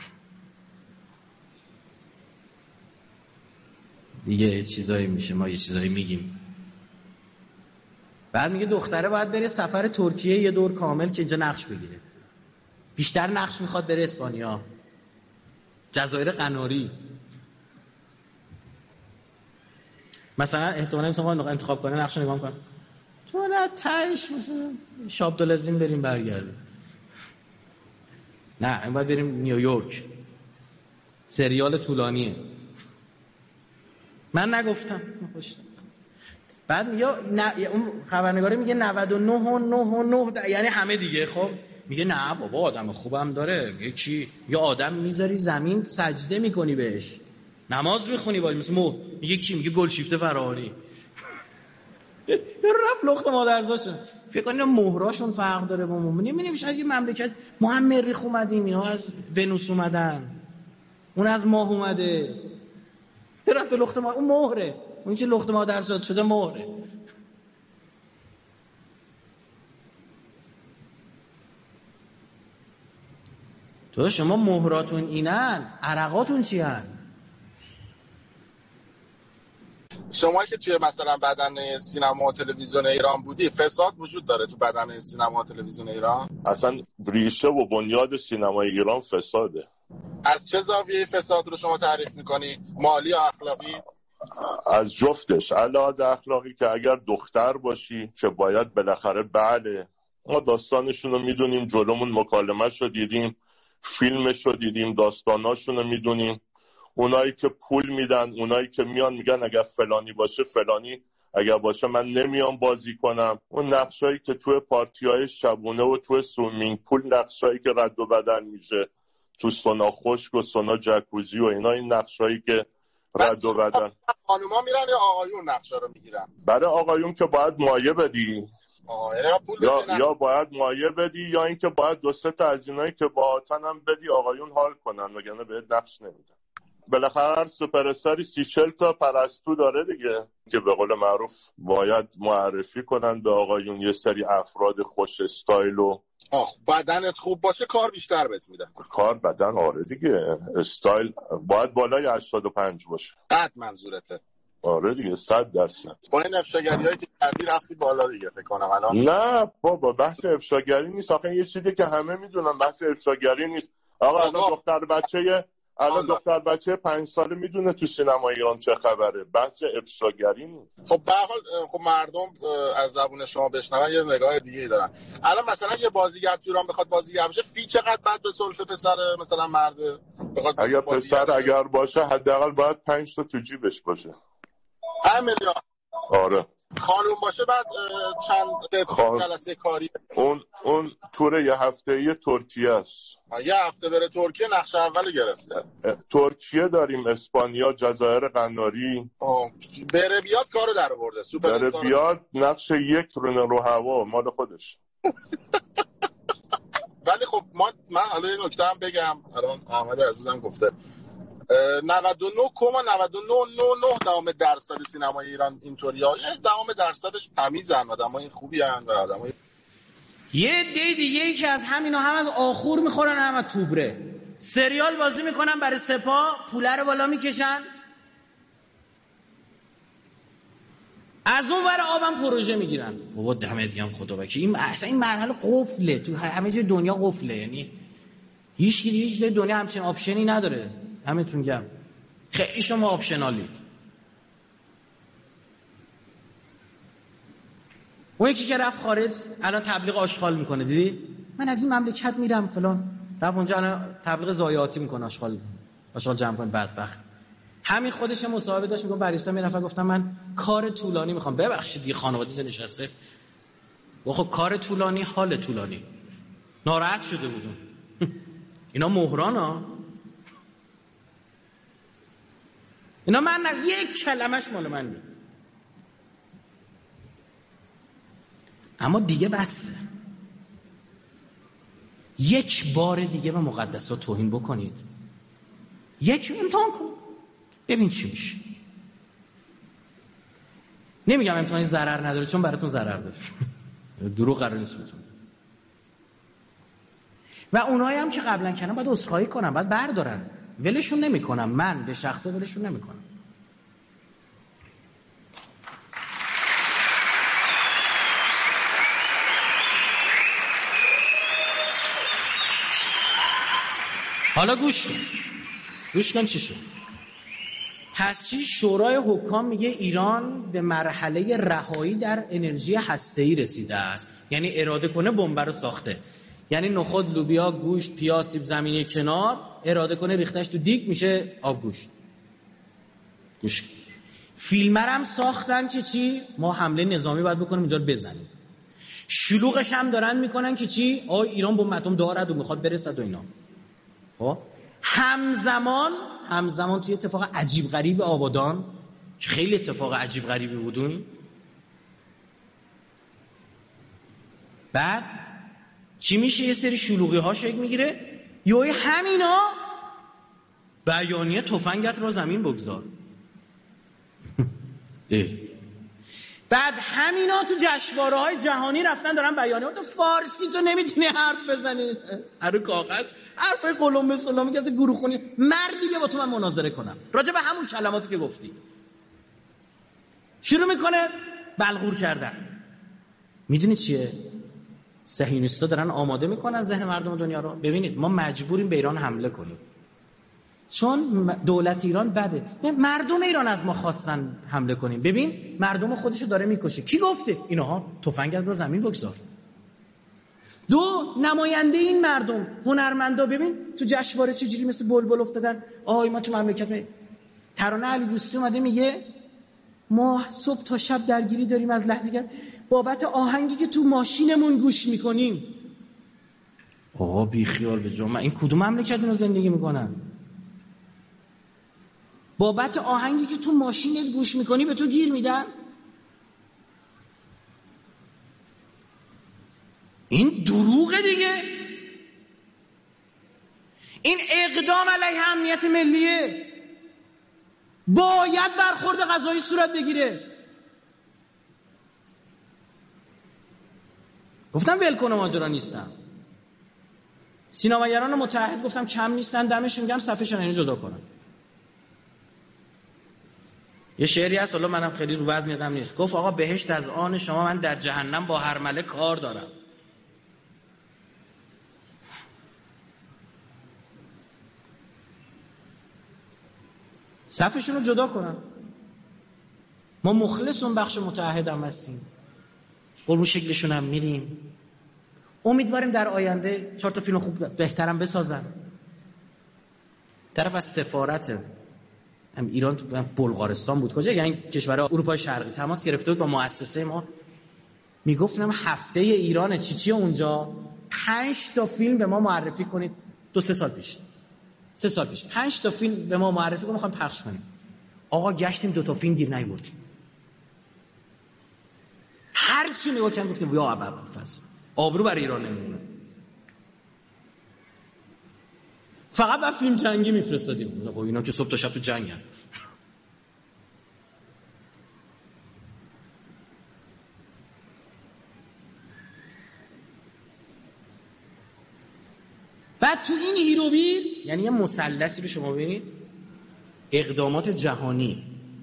دیگه. یه چیزایی میشه ما یه چیزایی میگیم. بعد میگه دختره باید بره سفر ترکیه یه دور کامل که اینجا نقش بگیره. بیشتر نقش میخواد بره اسپانیا، جزایر قناری. مثلا احتمالاً مثلا انتخاب کنه نقش نگاه کنه تو نه تاش مثلا شابدالعظیم بریم برگردیم، نه این باید بریم نیویورک، سریال طولانیه. من نگفتم بعد میگه اون خبرنگاره میگه 99.9 یعنی همه دیگه. خب میگه نه بابا آدم خوبم داره. میگه کی؟ یا آدم میذاری زمین سجده میکنی بهش، نماز میخونی باید مثل میگه کی؟ میگه گلشیفته فراهانی. رفت لخت مادرزاشون. فکر کنین مهراشون فرق داره با ما. نمی‌بینیم شاید یه مملکت ما هم مریخ اومدیم، اینا از ونوس اومدن، اون از ماه اومده. رفت لخت ما اون مهره، اون که لخت مادرزاد شده مهره. تو شما مهراتون اینن، عرقاتون چی هن؟ شما که توی مثلا بدن سینما و تلویزیون ایران بودی، فساد وجود داره تو بدن سینما و تلویزیون ایران؟ اصلا ریشه و بنیاد سینمای ایران فساده. از چه زاویه فساد رو شما تعریف میکنی؟ مالی یا اخلاقی؟ از جفتش. علاوه اخلاقی که اگر دختر باشی که باید بالاخره بله ما داستانشون رو میدونیم، جلومون مکالمه‌ش رو دیدیم، فیلمش رو دیدیم، داستاناشون رو میدونیم. اونایی که پول میدن، اونایی که میان میگن اگر فلانی باشه فلانی، اگر باشه من نمیام بازی کنم. اون نقشایی که توی پارتی‌های شبونه و توی سویمینگ پول، نقشایی که رد و بدل میشه تو سونا خشک و سونا جکوزی و اینا، این نقشایی که رد و بدل. خانوما میرن یا آقایون نقشا رو میگیرن؟ برای آقایون که باید مایه بدی یا باید مایه بدی یا اینکه باید 2-3 تا از اینایی که باهاتن هم بدی آقایون حال کنن، وگرنه بهت نقش نمیدن. بالاخره هر سوپر استاری 30-40 تا پرستو داره دیگه، که به قول معروف باید معرفی کنن به آقایون یه سری افراد خوش استایل و بدنت خوب باشه کار بیشتر بهت میدن. کار بدن آره دیگه، استایل باید بالای 85 باشه. قد منظورته؟ آره دیگه 100%. با این افشاگریایی که کردی رفتی بالا دیگه فکر کنم الان. نه بابا بحث افشاگری نیست آخه، یه چیزی که همه میدونن بحث افشاگری نیست. آقا الان دختر بچه الان دختر بچه 5 ساله میدونه تو سینما ایران چه خبره، بحث افشاگری نیست. خب به هر حال خب مردم از زبون شما بشنون یه نگاه دیگه‌ای دارن. الان مثلا یه بازیگر تو ایران بخواد بازیگر بشه، فی چقدر بعد به سلف پسر مثلا مرده بخواد اگر پسر اگر باشه حداقل باید 5 تا تو جیبش باشه. 5 میلیارد. آره. خانوم باشه بعد چند جلسه کاری. اون تور یه هفته‌ای ترکیه است. یه هفته بره ترکیه، نقش اول گرفته. ترکیه داریم، اسپانیا، جزایر قناری. بره بیاد کارو در آورده. سوپر بره بیاد نقش یک رو هوا مال خودش. ولی خب من حالا یه نکته هم بگم، الان احمد عزیزم گفته 99.999% سینمای ایران اینطوریه. یه 10% تمیزن، آدمای خوبی ان و آدمای یه عده دیگه ای که از همینا هم از آخور میخورن هم از توبره، سریال بازی میکنن برای سپاه، پوله رو بالا میکشن، از اون ور آبم پروژه میگیرن. بابا دمت گرم خدا وکیل، این اصلا این مرحله قفله تو همه جای دنیا، قفله. یعنی هیچ جای دنیا همچین آپشنی نداره. همتون گم خیلی شما آپشنالید. اون یکی که رفت خارج الان تبلیغ آشغال میکنه، دیدی؟ من از این مملکت میرم فلان، رفت اونجا الان تبلیغ ضایعاتی میکنه، آشغال جمع کنه. بدبخت. همین خودش مصاحبه داشت میگه بریستا می نفر گفتم من کار طولانی میخوام. ببخشید دیگه خانواده‌اش نشسته. خب کار طولانی، حال طولانی. ناراحت شده بودم. اینا مهرانا. اینا من یک کلمش مال من نیست. اما دیگه بس. یک بار دیگه به مقدسات توهین بکنید، یک امتحان کن ببین چی میشه. نمیگم امتحانی ضرر نداره، چون براتون ضرر داره. دروغ قرار نیست بتون. و اونایی هم که قبلا کردن باید عذرخواهی کنن، باید بردارن. ولشون نمیکنم، من به شخصه ولشون نمیکنم. حالا گوش کن چی شد. پس چی؟ شورای حکام میگه ایران به مرحله رهایی در انرژی هسته‌ای رسیده است. یعنی اراده کنه بمب رو ساخته. یعنی نخود، لوبیا، گوشت، پیاز، سیب زمینی کنار، اراده کنه ریختش تو دیگ میشه آب گوشت. گوش. فیلمرم ساختن که چی؟ ما حمله نظامی باید بکنیم اینجا رو بزنیم. شلوغش هم دارن میکنن که چی؟ ایران بمب اتم دارد و میخواد برسد و اینا. خب همزمان توی اتفاق عجیب غریب آبادان که خیلی اتفاق عجیب غریبی بودون، بعد چی میشه؟ یه سری شلوغی ها شکل میگیره، یهو همینا بیانیه تفنگت رو زمین بگذار. بعد همینا تو جشنواره‌های جهانی رفتن دارن بیانیه، تو فارسی تو نمیتونی حرف بزنی، رو کاغذ حرفای قلم به سلامی که از گروه خونی مردی بیا با تو من مناظره کنم راجع به همون کلماتی که گفتی. شروع میکنه بلغور کردن. میدونید چیه؟ صهیونیستا دارن آماده میکنن ذهن مردم دنیا رو. ببینید ما مجبوریم به ایران حمله کنیم چون دولت ایران بده. مردم ایران از ما خواستن حمله کنیم. ببین مردم خودشو داره میکشه. کی گفته؟ اینها تفنگت رو زمین بگذار. دو، نماینده این مردم هنرمندا ببین تو جشنواره چجوری مثل بلبل افتادن. ما تو مملکت ترانه علی دوستی اومده میگه ما صبح تا شب درگیری داریم از لحظه که بابت آهنگی که تو ماشینمون گوش میکنیم. بی خیال به جا. این کدوم مملکت رو زندگی میکنن؟ بابت آهنگی که تو ماشینت گوش میکنی به تو گیر میدن؟ این دروغه دیگه. این اقدام علیه امنیت ملیه. باید برخورد قضایی صورت بگیره. گفتم ولکن ماجرا نیستم. سینماگران متحد گفتم کم نیستن، دمشون گرم، صفحه‌شون اینو جدا کنن. یه شعری هست، حالا منم خیلی رو وزن یادم نیست، گفت آقا بهشت از آن شما، من در جهنم با هرمله کار دارم. صفشون رو جدا کنن. ما مخلص اون بخش متعهد هم هستیم، قربون شکلشون هم میریم. امیدواریم در آینده 4 تا فیلم خوب بهترم بسازن. طرف از سفارت ایران تو بلغارستان بود کجا، یعنی کشور اروپای شرقی، تماس گرفته بود با مؤسسه ما، میگفتم هفته ایران چی اونجا 5 تا فیلم به ما معرفی کنید. 2-3 سال پیش 3 سال پیش 5 تا فیلم به ما معرفی کنید میخوایم پخش کنیم. آقا گشتیم 2 تا فیلم گیر نیاوردیم. هر چی نگاه کردیم گفتیم یا ابوالفضل آبرو برای ایران نمیمونه. فقط با فیلم جنگی میفرستادیم. خب اینا که صبح تا شب تو جنگن. بعد تو این هیروبیر یعنی یه مثلثی رو شما ببینید، اقدامات جهانی،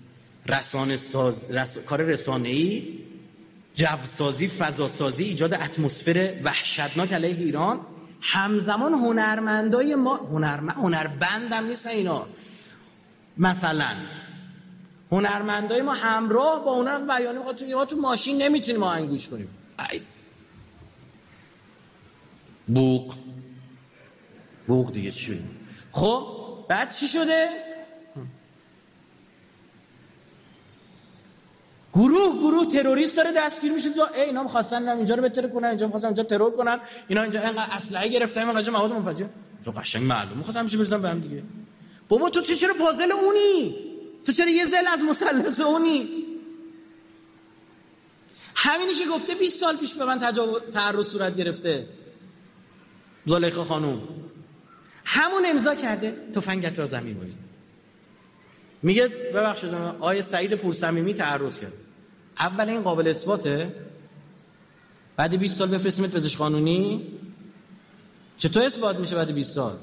کار رسانه‌ای، جوسازی، فضاسازی، ایجاد اتمسفر وحشتناک علیه ایران، همزمان هنرمندای ما هنربندم نیستن اینا، مثلا هنرمندای ما همراه با هنر بیانی ما تو ماشین نمیتونیم آهنگ گوش کنیم. بوق دیگه چی بگیم. خب بعد چی شده؟ گروه تروریست داره دستگیر میشه. اینا می‌خواستن اینجا رو بتره کنن، اینجا می‌خواستن اینجا ترور کنن، اینا اینجا اینقدر اسلحه گرفتن، اینا راجع مواد منفجر. تو قشنگ معلومه می‌خواستن همیشه بریزن به هم دیگه. بابا تو چرا پازل اونی؟ تو چرا یه زل از مثلث اونی؟ همینی که گفته 20 سال پیش به من تعرض صورت گرفته زلیخا خانوم، همون امضا کرده تفنگت را زمین بریز. میگه ببخشید آیه سعید پورصمیمی تعرض کرد. اول این قابل اثباته، بعد 20 سال بفرستیمت پزشک قانونی. چطور اثبات میشه بعد 20 سال؟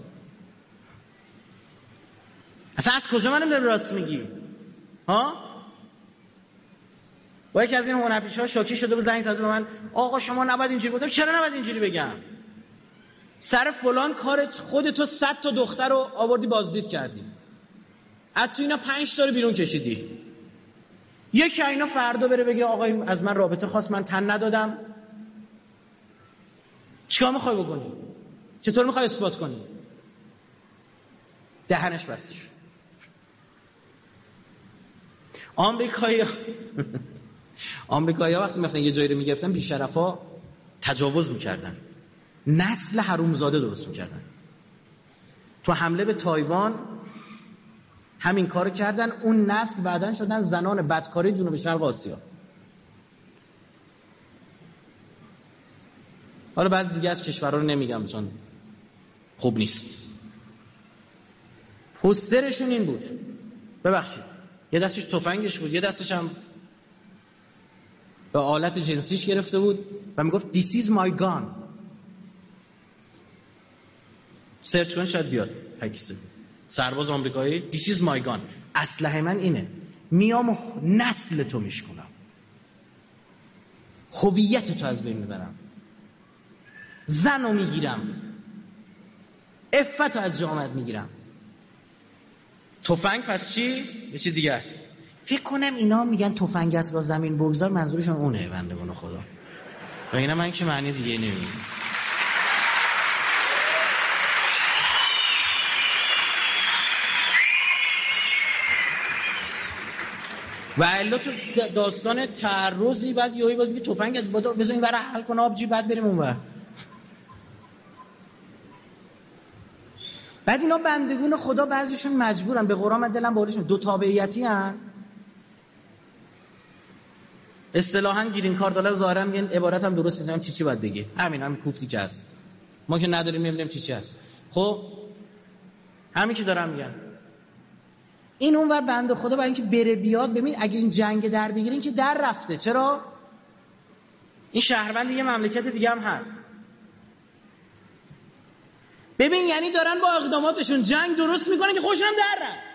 اصلا از کجا منم داری راست میگی؟ ها؟ با یکی از این هنرپیشه‌ها شوکه شده بود، زنگ زده به من آقا شما نباید اینجوری. گفتم چرا نباید اینجوری بگم؟ سر فلان کارت خودتو 100 تا دختر رو آوردی بازدید کردی، از تو اینا 5 تا رو بیرون کشیدی. یکی اینا فردا بره بگه آقا از من رابطه خواست، من تن ندادم. چیکار میخوای بکنی؟ چطور میخوای اثبات کنی؟ دهنش بسته شد. آمریکایی‌ها وقتی مثلا یه جایی رو میگرفتن بی‌شرفا تجاوز میکردن، نسل حرومزاده درست میکردن. تو حمله به تایوان همین کارو کردن، اون نسل بعدن شدن زنان بدکاری جنوب شرق آسیا. حالا بعضی دیگه از کشورها رو نمیگم چون خوب نیست. پوسترشون این بود، ببخشید یه دستش تفنگش بود، یه دستش هم به آلت جنسیش گرفته بود و میگفت This is my gun. سرچ کن شاید بیاد. حکیسه سرباز آمریکایی This is my gun. اسلحه من اینه، میام نسل تو میشکنم، هویت تو از بین میبرم، زن رو میگیرم، عفت رو از جامعت میگیرم. تفنگ پس چی؟ یه چیز دیگه است. فکر کنم اینا میگن تفنگت را زمین بگذار، منظورشون اونه بندگان خدا. و اینا من که معنی دیگه نمیدونم. و الا تو داستان تعرضی بعد یهویی باز میگه تفنگت بذار این برای حل کن آبجی، بعد بریم اونور. بعد اینا بندگون خدا بعضیشون مجبورن، به قرآن من دلم باورشون دو تابعیتی ان. اصطلاحاً گرین کارت دلار ظاهرا میگن عبارت هم درست نیست، چی باید بگی؟ همین کوفتی که هست. ما که نداریم نمیدونیم چی هست. خب همین که دارم میگم. این اونور بنده خدا برای اینکه بره بیاد، ببین اگه این جنگ در بگیره این که در رفته. چرا؟ این شهروند یه مملکت دیگه هم هست. ببین یعنی دارن با اقداماتشون جنگ درست میکنن که خوشم در رفت.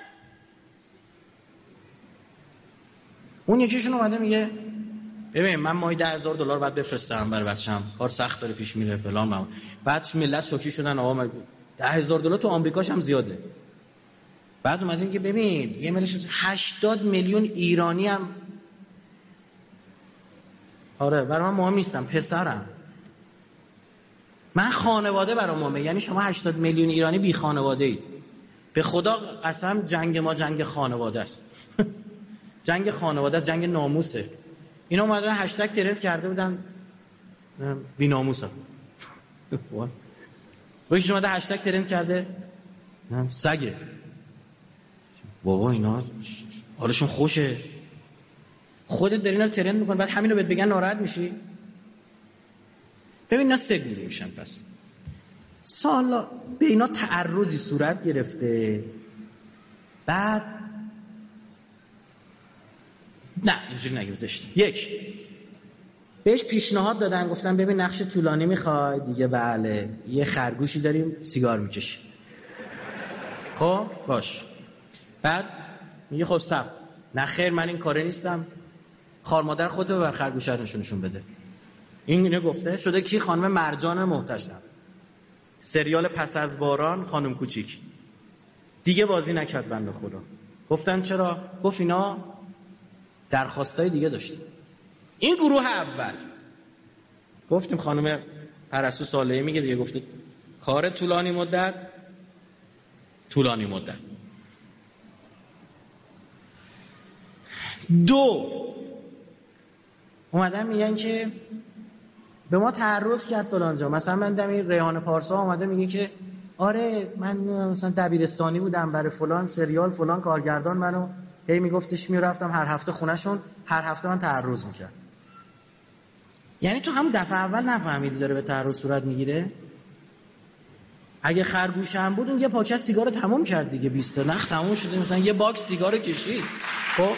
اون یکیشون اومده میگه ببین من ماهی $10,000 باید بفرستم برای بچه‌م، کار سخت داره پیش میره فلان. بعدش ملت شوکی شدن آقا $10,000 تو آمریکاش هم زیاده. بعد اومدیم که ببین یه ملش 80 میلیون ایرانی هم آره برای من مهم نیستم، پسرم من، خانواده برام مهمه. یعنی شما 80 میلیون ایرانی بی خانواده اید. به خدا قسم جنگ ما جنگ خانواده است. جنگ خانواده است، جنگ ناموسه. اینا اومدن هشتگ ترند کرده بودن بی ناموسا. ولی شما ده هشتگ ترند کرده سگه. بابا اینا حالشون خوشه. خودت داری اینا رو ترند میکنی بعد همین رو بهت بگن ناراحت میشی؟ ببین اینا سه گروه میشن. پس سالا به اینا تعرضی صورت گرفته. بعد نه اینجوری نگیم زشت. یک بهش پیشنهاد دادن، گفتن ببین نقش طولانی میخوای دیگه؟ بله. یه خرگوشی داریم سیگار میکشی. خب باش. بعد میگه خب صبر. نه خیر من این کاره نیستم. خار مادر خودت ببر خرگوش نشونشون بده. اینو گفته شده کی؟ خانم مرجان محتشم. سریال پس از باران، خانم کوچیک. دیگه بازی نکرد بنده خدا. گفتن چرا؟ گفت اینا درخواستای دیگه داشتن. این گروه اول گفتیم خانم پرستو صالحی میگه دیگه، گفته کار طولانی مدت. دو اومدن میگن که به ما تعرض کرد فلان جا. مثلا من دمی ریحان پارسا اومده میگه که آره من مثلا دبیرستانی بودم برای فلان سریال، فلان کارگردان منو هی میگفتش میرفتم هر هفته خونهشون، هر هفته من تعرض میکرد. یعنی تو هم دفعه اول نفهمیدی داره به تعرض صورت میگیره؟ اگه خرگوش هم بود اون یه پاکت سیگار تموم کرد دیگه، 20 نخ تموم شده، مثلا یه باکس سیگار کشید. خب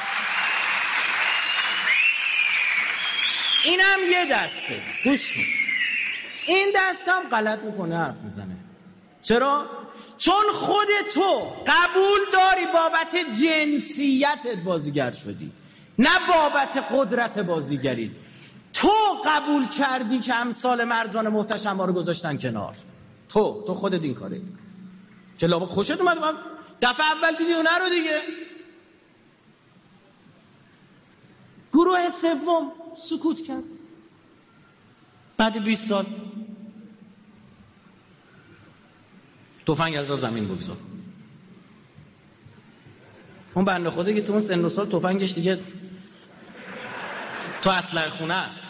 اینم یه دسته. گوش کن، این دسته هم غلط میکنه حرف میزنه. چرا؟ چون خود تو قبول داری بابت جنسیتت بازیگر شدی، نه بابت قدرت بازیگری. تو قبول کردی که امثال مرجان محتشم رو گذاشتن کنار. تو خودت این کاره که لابد خوشت اومد. دفعه اول دیدی اونه رو دیگه. گروه سوم سکوت کرد. بعد 20 سال تفنگ از را زمین بگذار. اون بنده خدا که تو اون سن و سال تفنگش دیگه تو اسلحه خونه است.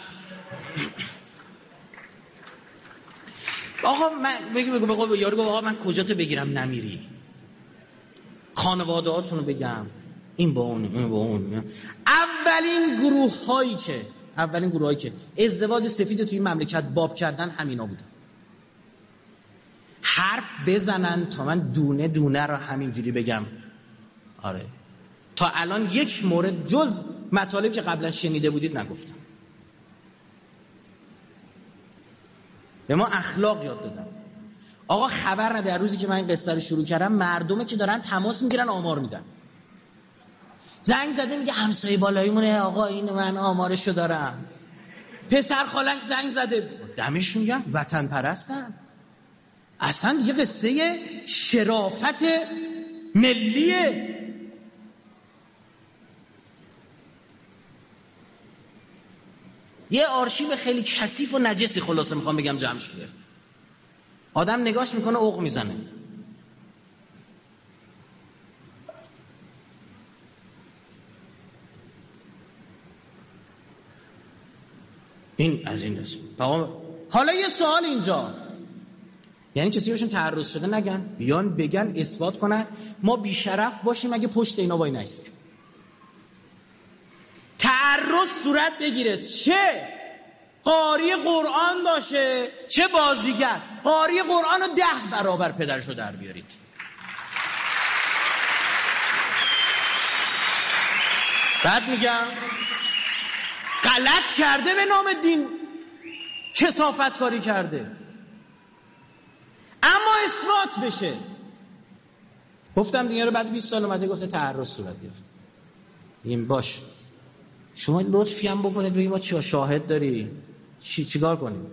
آقا من بگو یارو گفت آقا من کجاتو بگیرم نمیری؟ خانواده‌هاتون رو بگم این با اون. اولین گروهایی که ازدواج سفید توی مملکت باب کردن همینا بودن. حرف بزنن تا من دونه دونه رو همینجوری بگم. آره تا الان یک مورد جز مطالبی که قبلا شنیده بودید نگفتم. به ما اخلاق یاد دادن. آقا خبر نده، روزی که من این قصه رو شروع کردم مردمه که دارن تماس میگیرن آمار میدن. زنگ زده میگه همسایه بالاییمونه آقا این من آمارشو دارم. پسر خالش زنگ زده دمش میگم وطن پرستن. اصلا یه قصه شرافت ملیه. یه آرشیو خیلی کثیف و نجسی خلاصه میخوام بگم جمع شده. آدم نگاش میکنه اوق میزنه. این از این است. حالا یه سوال اینجا، یعنی کسی بهشون تعرض شده نگن، بیان بگن اثبات کنن ما بیشرف باشیم اگه پشت اینا وای نایستیم. تعرض صورت بگیره، چه قاری قرآن باشه چه بازیگر. قاری قرآن رو 10 برابر پدرشو در بیارید. بعد میگم غلط کرده به نام دین، کثافت کاری کرده، اما اثبات بشه. گفتم دیگه رو بعد 20 سال اومده گفته تعرض صورت گرفت. این باش شما لطفی هم بکنید بگید ما چی شاهد داری چیکار کنیم.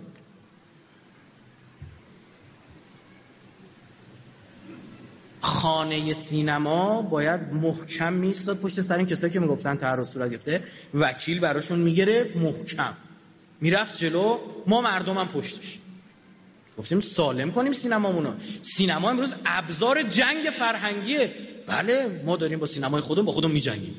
خانه سینما باید محکم میستاد پشت سر این کسایی که میگفتن تعرض صورت گرفته، وکیل براشون میگرفت محکم میرفت جلو، ما مردمم پشتش. گفتیم سالم کنیم سینمامونو. سینما امروز ابزار جنگ فرهنگیه. بله ما داریم با سینمای خودمون با خودمون میجنگیم.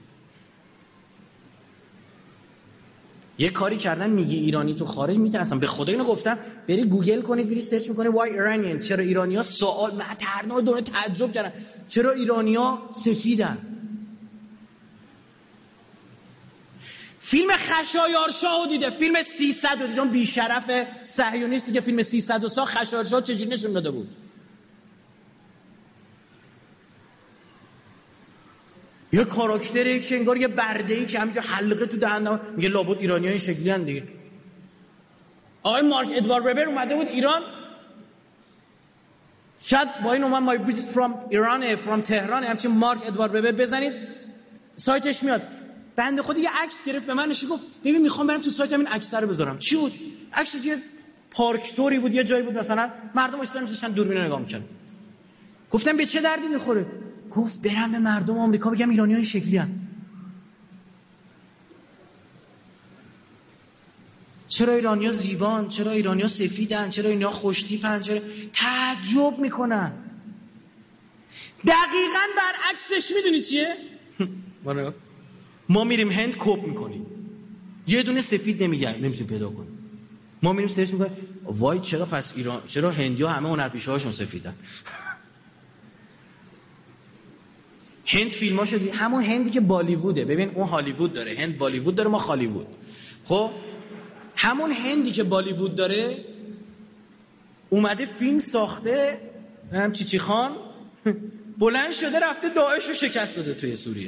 یه کاری کردن میگی ایرانی تو خارج میترسن. به خدا اینو گفتم بری گوگل کنید، بری سرچ میکنه why Iranian، چرا ایرانی‌ها سوال مطرح دونه تعجب کردن چرا ایرانی‌ها سفیدن. فیلم خشایارشاهو دیده، فیلم 300 رو دیدم، بیشرف صهیونیستی که فیلم 300 رو ساخت خشایارشاهو چجوری نشون داده بود. یه کاراکتری که انگار یه برده‌ای که همینجا حلقه تو دهنم میگه لابد ایرانی‌ها این شکلی ان دیگه. آقای مارک ادوارد وبر اومده بود ایران، شاید با این اومد my visit from ایران from تهران، همچین مارک ادوارد وبر بزنید سایتش میاد. بنده خود یه عکس گرفت به من نشون گفت ببین میخوام برم تو سایتم این عکس رو بذارم. چی بود؟ عکس یه پارک توری بود، یه جایی بود مثلا مردم ایستادن می‌شستن دوربین رو نگاه می‌کردن. گفتم به چه دردی می‌خوره؟ گفت برم به مردم آمریکا بگم ایرانی‌ها این شکلی ان. چرا ایرانی‌ها زیبان، چرا ایرانی‌ها سفیدن، چرا ایرانی‌ها خوش‌تیپن، چرا تعجب میکنن. دقیقاً برعکسش میدونی چیه؟ ما میریم هند کپ میکنیم، یه دونه سفید نمیتونیم پیدا کنیم. ما میریم سرچ میکنیم وای چرا پس ایران، چرا هندی‌ها همه هنرپیشه‌هاشون سفیدن. هند فیلماشو دید، همون هندی که بالیووده. ببین اون هالیوود داره، هند بالیوود داره، ما خالیوود. خب همون هندی که بالیوود داره اومده فیلم ساخته، هم چیچی خان بلند شده رفته داعش رو شکست داده توی سوریه.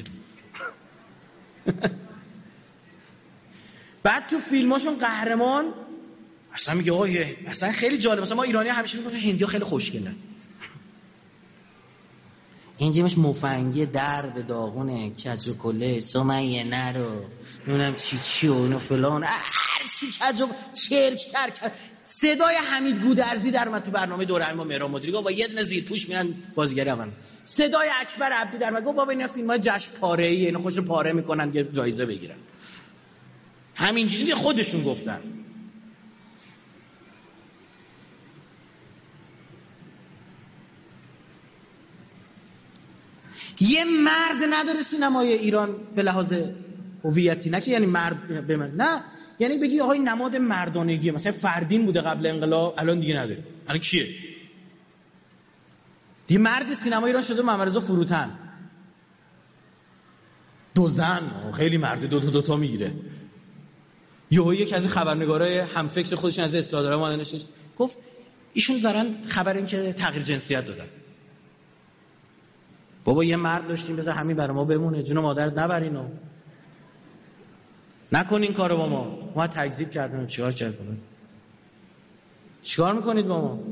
بعد تو فیلماشون قهرمان اصلا میگه آقا اصلا خیلی جالب، مثلا ما ایرانی همیشه میگیم هندی‌ها خیلی خوشگلن، اینجاش مفنگی درب داغونه کج و کله سمیه نرو نونم چی و اینو فلان هر چی کج و چرکتر. صدای حمید گودرزی در اومد تو برنامه دوره ما مهران مدیری، گفت با یه دونه زیرپوش میرن بازیگری اون. صدای اکبر عبدی در اومد گفت بابا اینا فیلم‌های جشن پاره‌ای، اینا خوش پاره میکنن یه جایزه بگیرن. همینجوری خودشون گفتن. یه مرد نداره سینمای ایران به لحاظ هویتی، نه که یعنی مرد به من، نه یعنی بگی آقای نماد مردانگی، مثلا فردین بوده قبل انقلاب الان دیگه نداره. الان کیه؟ دی مرد سینما ایران شده محمد رضا فروتن، دو زن، خیلی مرد دو تا میگیره. یکی از این خبرنگارای هم فکر خودشون از اصلاح داره ماننش گفت ایشون دارن خبر این که تغییر جنسیت دادن. بابا یه مرد داشتیم بذار همین برای ما بمونه، جون مادرت نبرینو، نکنین کارو با ما تکذیب کردن. چیکار کردن؟ چیکار میکنید با ما؟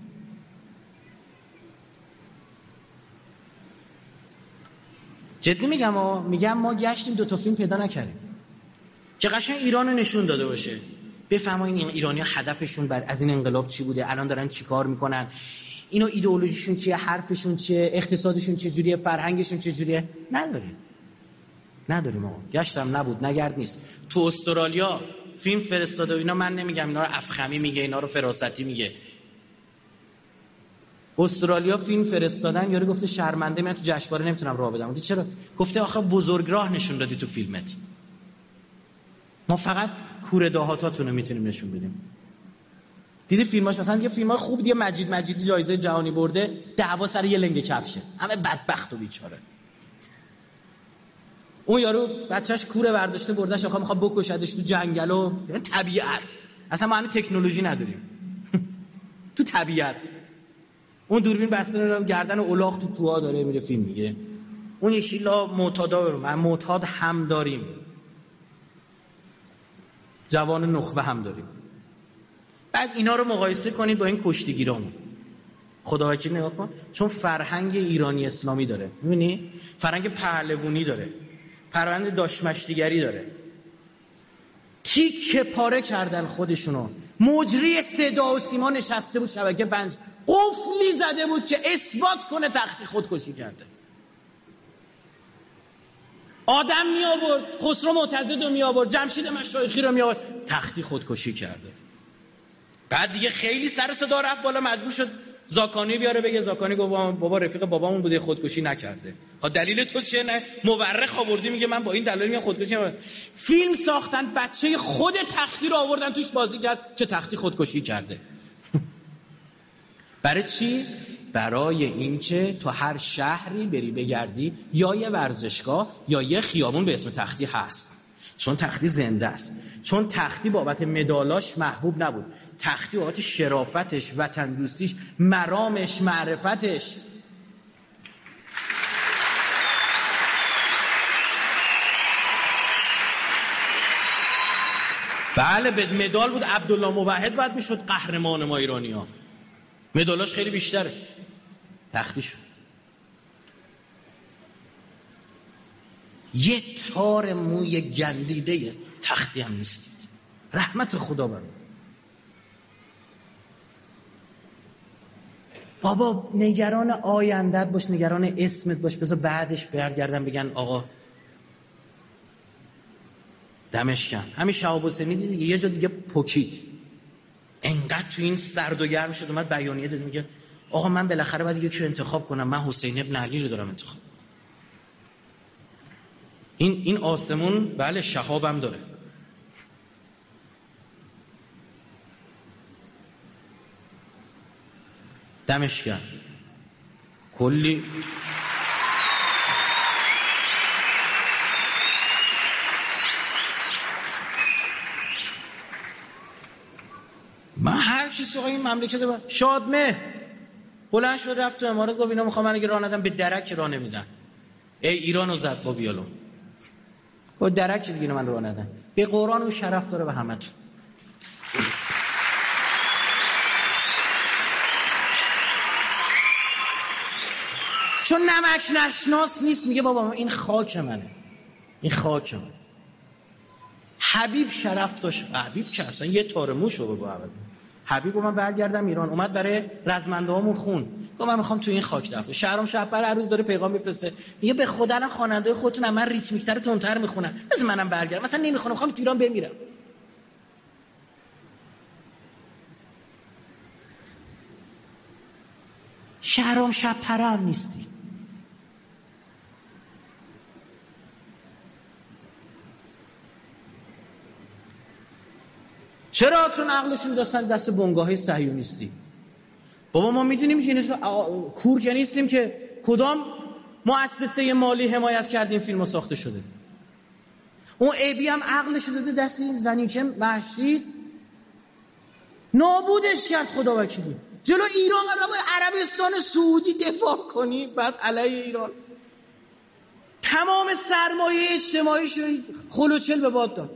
جدی میگم ما گشتیم 2 تا فیلم پیدا نکردیم که قشنگ ایرانو نشون داده باشه، بفهمین این ایرانی‌ها هدفشون از این انقلاب چی بوده، الان دارن چیکار میکنن، اینا ایدئولوژیشون چیه، حرفشون چیه، اقتصادشون چجوریه، فرهنگشون چجوریه. نداریم آقا. گشتم نبود، نگرد نیست. تو استرالیا فیلم فرستاده و اینا، من نمیگم اینا رو افخمی میگه، اینا رو فراستی میگه. استرالیا فیلم فرستادن، یارو گفته شرمنده من تو جشنواره نمیتونم راه بدم. گفته چرا؟ گفته آخه بزرگراه نشون دادی تو فیلمت، ما فقط کوره دهاتاتون رو میتونیم نشون بدیم. دیدی فیلماش مثلا یه فیلمای خوب دیگه، مجیدی جایزه جهانی برده، دعوا سر یه لنگ کفشه، همه بدبخت و بیچاره. اون یارو بچه‌ش کوره برداشته بردش آخه میخواد بکشدش تو جنگل و طبیعت، اصلا ما تکنولوژی نداریم. تو طبیعت اون دوربین بسته رو گردن و الاغ تو کوها داره میره فیلم میگیره. اون یکی لا معتادا برو، من معتاد هم داریم، جوان نخبه هم داریم. بعد اینا رو مقایسه کنید با این کشتیگیرامون. خدا وکیل نگاه کن، چون فرهنگ ایرانی اسلامی داره، می‌بینی؟ فرهنگ پهلوانی داره، فرهنگ داشمشتیگری داره. تیکه پاره کردن خودشونو. مجری صدا و سیما نشسته بود شبکه 5 قفلی زده بود که اثبات کنه تختی خودکشی کرده. آدم می آورد، خسرو معتضد رو می آورد، جمشید مشایخی رو می آورد، تختی خودکشی کرده. بعد دیگه خیلی سر صدا رفت بالا، مجبور شد زاکانی بیاره بگه. زاکانی گفت بابا رفیق بابامون بوده خودکشی نکرده. دلیل تو چیه؟ نه مورخ آوردی میگه من با این دلیل میگم خودکشی نکرده. فیلم ساختن، بچه خود تختی رو آوردن توش بازی کرد که تختی خودکشی کرده. برای چی؟ برای اینکه تو هر شهری بری بگردی یا یه ورزشگاه یا یه خیابون به اسم تختی هست، چون تختی زنده است. چون تختی بابت مدالاش محبوب نبود، تختی بابت شرافتش، وطن دوستیش، مرامش، معرفتش. بله به مدال بود. عبدالله موحد باید میشد قهرمان ما ایرانی ها، مدالاش خیلی بیشتره، تختی شد. یه تار موی گندیده تختی هم نیستید. رحمت خدا بر بابا. نگران آیندت باش، نگران اسمت باش، بذار بعدش برگردن بگن آقا دمش کن. همین شهاب حسینی دیگه یه جا دیگه پکید، انقدر تو این سرد و گرم شد اومد بیانیه داد میگه آقا من بالاخره باید یکی رو انتخاب کنم، من حسین ابن علی رو دارم انتخاب کنم. این آسمون بله شهابم داره. دمش گرم. کلی من هر چیزی آقا این مملکت دارم. شادمه بلند شد رفت تو امارات گفت اینا میخوام من اگه راه ندم به درک راه نمیدن. ای ایرانو زد با ویولون. گفت درک دیگه من راه ندن. به قرآن و شرف داره به همتون. چون نمک نشناس نیست، میگه بابا این خاک منه، این خاک منه. حبیب شرف داشت. حبیب که اصلا یه تار موشو بگو عوض. حبیب من برگردم ایران، اومد برای رزمنده هامون خون، گفت من میخوام تو این خاک دفن. شهرام شب‌پر هر روز داره پیغام میفرسته، میگه به خدا الان خواننده خودتون من ریتمیک‌تر تندتر میخونن، بس منم برگردم، مثلا نمیخونم، میخوام تو ایران بمیرم. شهرام شب‌پر هم نیستی. چرا؟ چون عقلشون داشتن دست بنگاهی صهیونیستی. بابا ما میدونیم که کور که نیستیم که کدام مؤسسه مالی حمایت کردیم فیلمو ساخته شده. اون ایبی هم عقلش داده دست این زنیچه مهشید، نابودش کرد. خدا وکیلی جلو ایران قرار بود عربستان سعودی دفاع کنی، بعد علیه ایران تمام سرمایه اجتماعی شد خلوچل به باد داد.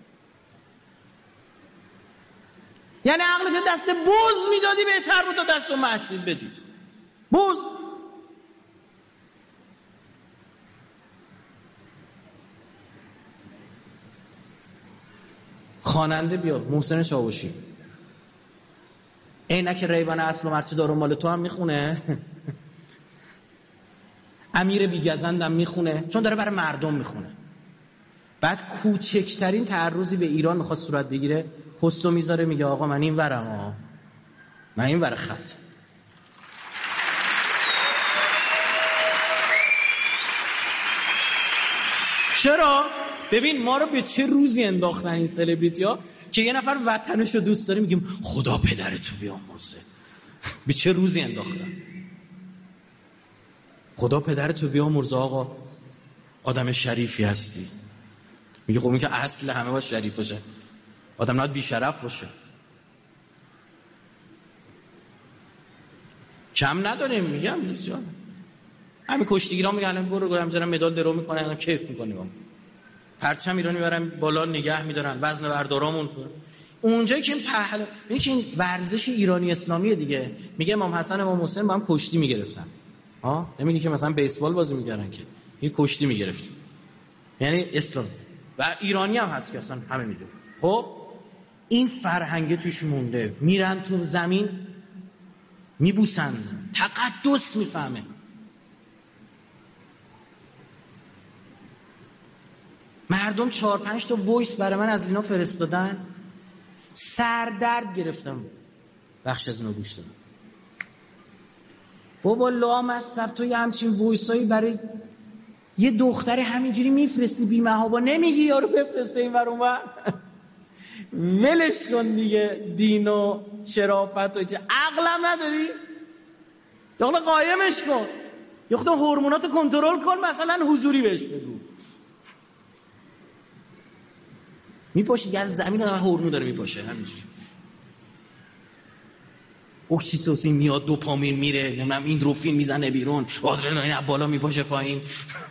یعنی عقلت دست بز میدادی بهتر بود تا دست مهشید بدی. بز. خواننده بیا محسن چاوشی، عینک ریبن اصل و مرچه دارو مال تو هم میخونه. امیر بیگزندم میخونه، چون داره برای مردم میخونه. بعد کوچکترین تعرضی به ایران میخواد صورت بگیره، پستو میذاره میگه آقا من این ورم، من این ور خط. چرا؟ ببین ما رو به چه روزی انداختن این سلبریتی ها که یه نفر وطنش رو دوست داره میگیم خدا پدرتو بیامرزه. به چه روزی انداختن؟ خدا پدرتو بیامرزه آقا، آدم شریفی هستی. میگه خب میگه اصل همه باید شریف باشه، آدم نباید بیشرف باشه. کم نداریم میگم بسیار. همین کشتیگیران میگن برو گرم میذارن مدال درو میکنن، کیف میکنیم. پرچم ایرانی میبرن بالا نگه میدارن، وزن بردارامون اونجایی که این پهلو، میگه که این ورزش ایرانی اسلامیه دیگه. میگه امام حسن امام حسین با هم کشتی میگرفتن. نمیگه که مثلا بیسبال بازی میکردن، که یه کشتی میگرفتن. یعنی اسلام و ایرانی هم هست که اصلا همه میدونه. خب این فرهنگه توش مونده، میرن تو زمین میبوسن، تقدس میفهمه. مردم 4-5 تا وایس برای من از اینا فرستادن، سردرد گرفتم بخش از اینا گوش دادم. بابا لامصب تو یه همچین وایسایی برای یه دختر همینجوری میفرستی بی محابا، نمیگی یارو بفرسته این ور اون ور؟ ولش کن دیگه، دین و شرافت و چه عقلم نداری؟ یا خدا قایمش کن، یا خدا هورموناتو کنترل کن، مثلا حضوری بهش بگو. میپاشه یه زمین رو هورمون داره میپاشه همینجوری، اکسیتوسین میاد، دوپامین میره، نمیدونم ایندروفین میزنه بیرون، آدرنالین از بالا میپاشه پایین.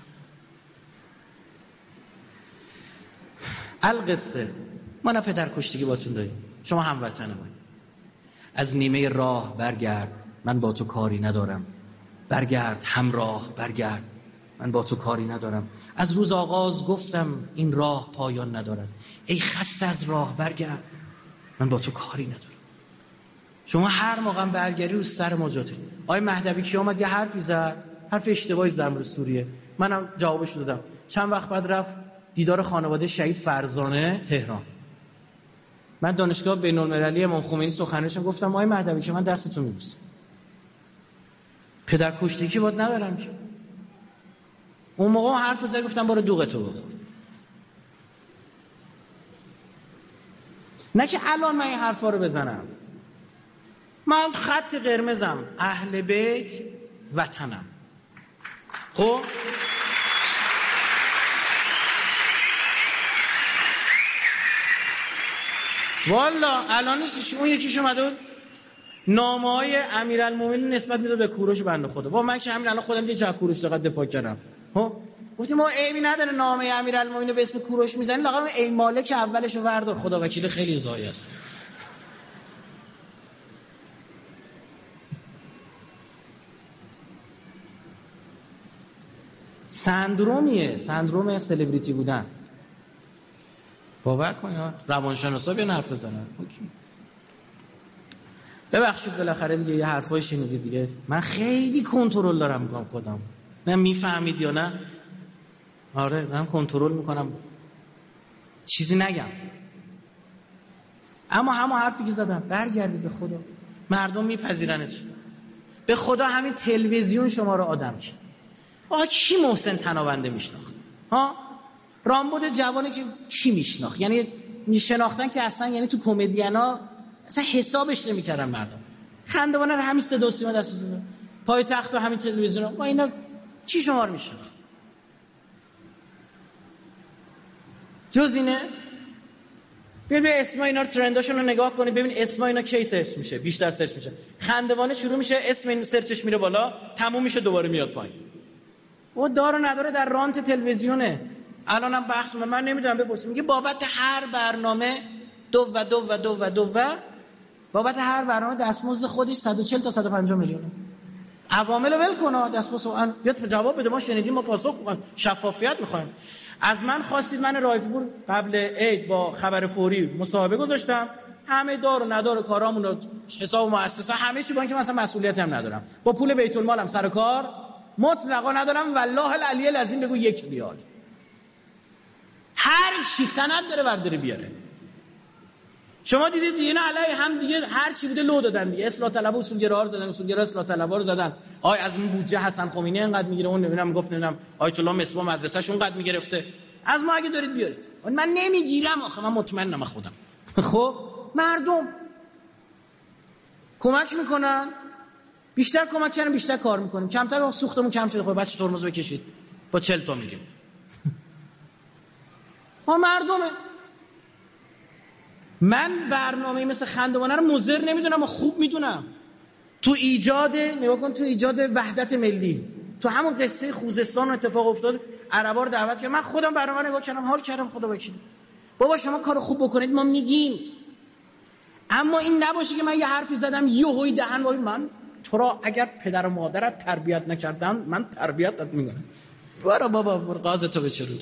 القصه ما نه پدر کشتگی باتون داریم، شما هموطن من. از نیمه راه برگرد، من با تو کاری ندارم. برگرد همراه، برگرد، من با تو کاری ندارم. از روز آغاز گفتم این راه پایان ندارد. ای خسته از راه برگرد، من با تو کاری ندارم. شما هر موقع برگردی رو سر ما جاته. آقای مهدوی که اومد یه حرفی زد، حرف اشتباهی زد در مورد سوریه، منم جوابش دادم. چند وقت بعد رفت دیدار خانواده شهید فرزانه تهران. من دانشگاه بین‌المللی امام خمینی سخنرانیشم گفتم آقای مهدوی که من دستتون میبوسم، پدر کشتی که باید ندارم که. اون موقع حرف زد، گفتم برو دوغتو بخور. نه که الان من این حرفا رو بزنم. من خط قرمزم اهل بیت وطنم. خب والا الان نیستش. اون یکیش اومده بود نامه‌های امیرالمومنین نسبت میداد به کوروش بنده خدا. با من که همین الان خودم دیگه کوروش دقت دفاع کردم. خب گفتیم ما عیبی نداره نامه امیرالمومنین به اسم کوروش میزنیم، لااقل ای مالک اولشو وردار. خدا وکیل خیلی زایی است. سندرومیه، سندروم سلبریتی بودن. باور کن روانشناسا بیان حرف بزنن. ببخشید بالاخره دیگه یه حرفای شنیدید دیگه. من خیلی کنترل دارم میکنم خودم. نه میفهمید یا نه؟ آره من کنترل میکنم چیزی نگم. اما همون حرفی که زدم، برگردید به خدا، مردم میپذیرنت. به خدا همین تلویزیون شما رو آدم چه. آقا کی محسن تنابنده میشناخت؟ ها؟ رامبد جوانی که کی میشناخت؟ یعنی میشناختن که اصلا، یعنی تو کمدینا اصلا حسابش نمیکردن مردم. خندوانه رو همین صدا و سیما دستشون، پای تخت و همین تلویزیون، ما اینا چی شما رو میشناخت؟ جز اینه؟ ببین اسم اینا رو، ترنداشون رو نگاه کنید، ببین اسم اینا کی سرچ میشه، بیشتر سرچ میشه. خندوانه شروع میشه، اسم این سرچش میره بالا، تموم میشه دوباره میاد پایین. و دار و نداره در رانت تلویزیونه. الانم بحث من نمیدونم بپرسیم، میگه بابت هر برنامه بابت هر برنامه دستمزد خودش 140 تا 150 میلیونه. عوامل ول کن، دستمزد بیاد جواب بده، ما شنیدیم، ما پاسخ می‌خوایم، شفافیت می‌خوایم. از من خواستید، من رایفپور قبل عید با خبر فوری مصاحبه گذاشتم، همه دار و ندار کارامون رو، حساب مؤسسه، همه چی، با اینکه مثلا مسئولیتی هم ندارم، با پول بیت المالم سر کار مطلقا ندارم. والله العلی العظیم بگو 1 ریال. هر کی سند داره برداره بیاره. شما دیدید دیگه، نه علی هم دیگه هر چی بوده لو دادن دیگه. اصلاح طلب و اصولگرا رو زدن، اصولگرا اصلاح طلبا رو زدن. از اون بودجه حسن خمینی اینقدر میگیره، اون نمیدونم گفت نمیدونم آیت الله مصباح مدرسه‌ش اونقدر میگرفته. از ما اگه دارید بیارید. من نمیگیرم آخه، من مطمئنم خودم. خب مردم کمک میکنن، بیشتر کمک کردن، بیشتر کار میکنیم، کمتر سوختمون کم شده. خب بچه ترمز بکشید با 40 تا میگیم. ما مردمه. من برنامه مثل خندوانه رو مضر نمیدونم، خوب میدونم. تو ایجاد، نگاه کن، تو ایجاد وحدت ملی، تو همون قصه خوزستان اتفاق افتاد، عربا رو دعوت کردم، من خودم برنامه نگاه کردم، حال کردم. خدا وکیل بابا شما کار خوب بکنید ما میگیم، اما این نباشه که من یه حرفی زدم یهویی دهن وای من تو را اگر پدر و مادرت تربیت نکردن من تربیتت میکنم. برو بابا برو قاضی به چرون تو.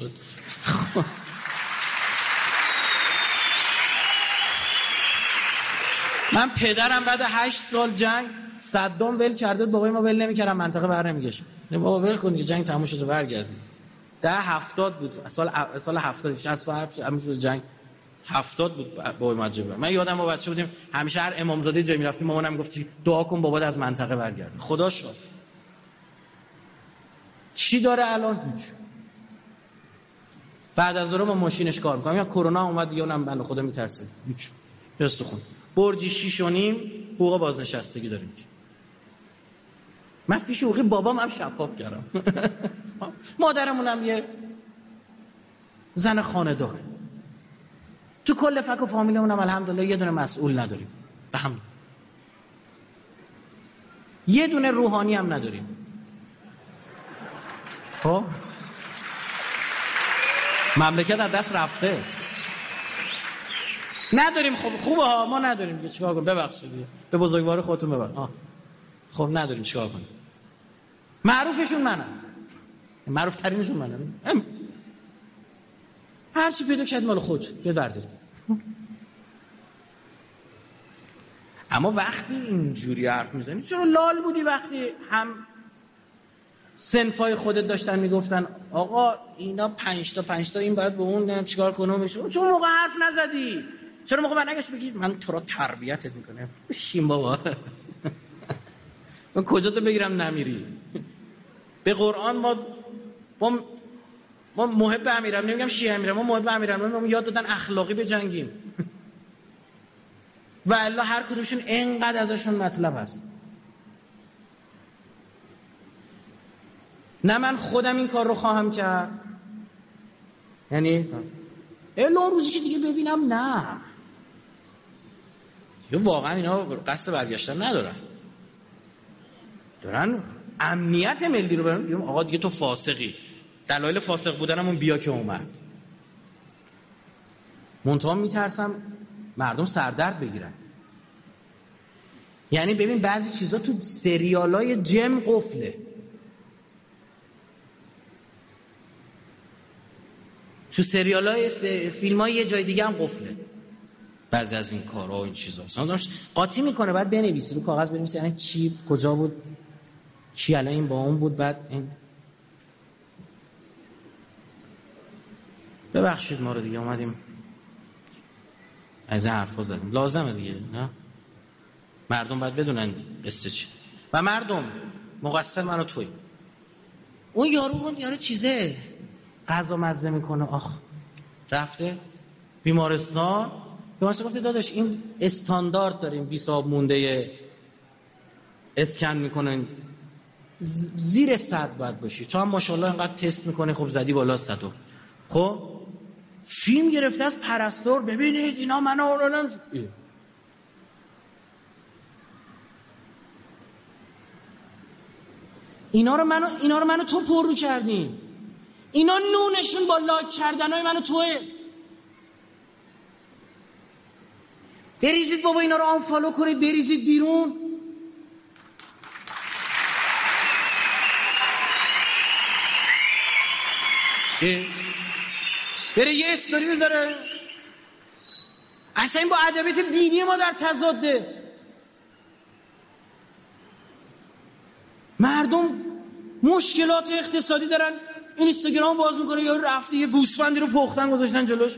من پدرم بعد 8 سال جنگ صدام ول کرده، بابای ما ول نمی‌کردن، منطقه بر نمیگشت. بابا ول کن دیگه، جنگ تموم شده برگردیم. 70 بود، سال 70 67 همون شد جنگ. 70 بود بابای ما جبه. من یادم ما بچه بودیم همیشه هر امامزاده جایی می‌رفتیم مامانم گفت دعا کن بابات از منطقه برگرده. خدا شد. چی داره الان؟ هیچ. بعد از ظهر ما ماشینش کار می‌کنم. یا کرونا اومد دیگه اونم بنده خدا میترسه. هیچ. دست خون. برجی 6.5 حقوق بازنشستگی داریم. من فیش حقوقی بابام هم شفاف کردم. مادرمونم یه زن خانه‌دار. تو کل فک و فامیلمون هم الحمدلله یه دونه مسئول نداریم. به هم. یه دونه روحانی هم نداریم. خب مملکت از دست رفته. نداریم. خب خوبه ها، ما نداریم دیگه، چیکار کنیم؟ ببخشید به بزرگوار خودتون ببخشید. خب نداریم، چیکار کنیم؟ معروفشون منم، معروف ترینشون منم. هر چی پیدا کرد مال خود یه بردارید. اما وقتی اینجوری حرف میزنی، چرا لال بودی وقتی هم صنفای خودت داشتن میگفتن آقا اینا 5 تا این باید به اون چیکار کنم بشه؟ چون موقع حرف نزدی؟ چرا موقع برنگشت بگی من تو را تربیتت میکنم؟ بشین بابا. من کجا تو بگیرم نمیری؟ به قرآن ما محب امیرالمومنین، نمیگم شیعه امیرالمومنین، ما محب امیرالمومنین، ما یاد دادن اخلاقی به جنگیم. و الا هر کدومشون اینقدر ازشون مطلب هست. نه من خودم این کار رو خواهم کرد، یعنی الا روزی که دیگه ببینم نه یا واقعا اینا قصد برگشتن ندارن، دارن امنیت ملی رو برن. آقا دیگه تو فاسقی، دلایل فاسق بودنمون بیا که اومد. منتها میترسم مردم سردرد بگیرن. یعنی ببین بعضی چیزا تو سریالای جم قفله، تو سریالای فیلمای یه جای دیگه هم قفله. بعضی از این کارها و این چیزا اصلا قاطی میکنه، بعد بنویسی رو کاغذ، بنویسی یعنی چی کجا بود، کی الان این با اون بود، بعد این. ببخشید ما رو دیگه اومدیم از این حرفا زدیم، لازمه دیگه، نه مردم باید بدونن قصه چی. و مردم مقصر من و توی. اون یارو چیزه غذا مزه میکنه، آخ رفته بیمارستان گفته داداش این استاندارد داریم 20 آب مونده اسکن میکنن زیر 100 باید باشی، تو هم ماشاءالله اینقدر تست میکنه، خب زدی بالا 100. خب فیلم گرفته از پرستار، ببینید اینا منو آوردن. اینا رو منو تو پر رو کردیم. اینا نونشون با لاک کردنای منو توه. بریزید بابا اینا رو آنفالو کنید، بریزید بیرون. بره یه استوری میذاره. اصلا این با ادبیات دینی ما در تضاده. مردم مشکلات اقتصادی دارن، این اینستاگرام باز میکنه یا رفته یه گوسفندی رو پختن گذاشتن جلوش.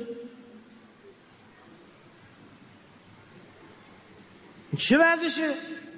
چه وضعشه؟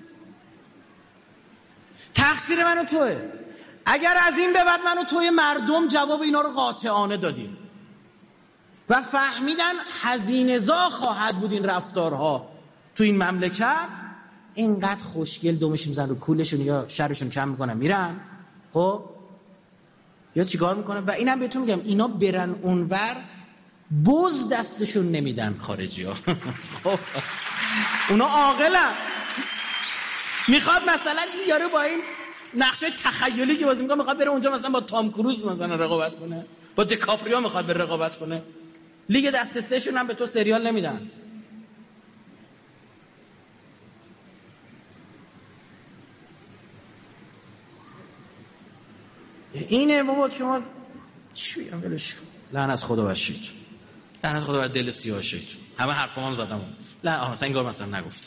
تقصیر من و توه. اگر از این به بعد من و توی مردم جواب اینا رو قاطعانه دادیم و فهمیدن هزینه‌زا خواهد بود این رفتارها تو این مملکت، اینقدر خوشگل دومش میزن رو کولشون یا شرشون کم میکنن میرن، خب یا چیکار میکنن. و اینم بهتون میگم اینا برن اونور بز دستشون نمیدن خارجی ها. خب اونا عاقلن. میخواد مثلا این یارو با این نقشه تخیلی که بازی میکنه میخواد بره اونجا مثلا با تام کروز مثلا رقابت کنه، با دیکاپریو میخواد بره رقابت کنه. لیگ دست سه‌شون هم به تو سریال نمیدن. اینه بابا. شما چی بگم ولش کن، لعنت خدا باشید. لعنت خدا بر دل سیاه شید. همه حرفام هم زدم. لا سنگار مثلا نگفت.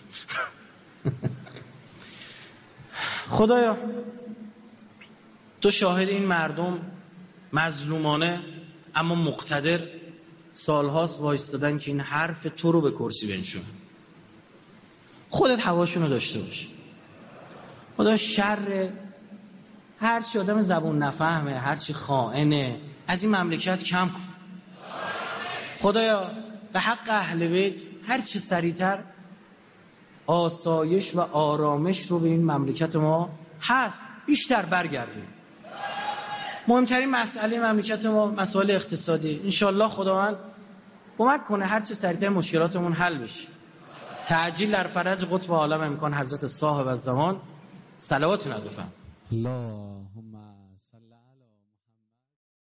خدایا تو شاهد این مردم مظلومانه اما مقتدر سالهاست وایستادن که این حرف تو رو به کرسی بنشون. خودت هواشون رو داشته باش. خدا شر هر چی آدم زبون نفهمه، هر چی خائنه، از این مملکت کم کن. خدایا به حق اهل بیت هر چی سریعتر آسایش و آرامش رو به این مملکت ما هست بیشتر برگردیم. مهمترین مسئله مملکت ما مسائل اقتصادی. انشالله خداوند کمک کنه هر چی سریعتر مشکلاتمون حل بشه. تعجیل در فرج قطب عالم امکان حضرت صاحب الزمان. صلوات نگفتم.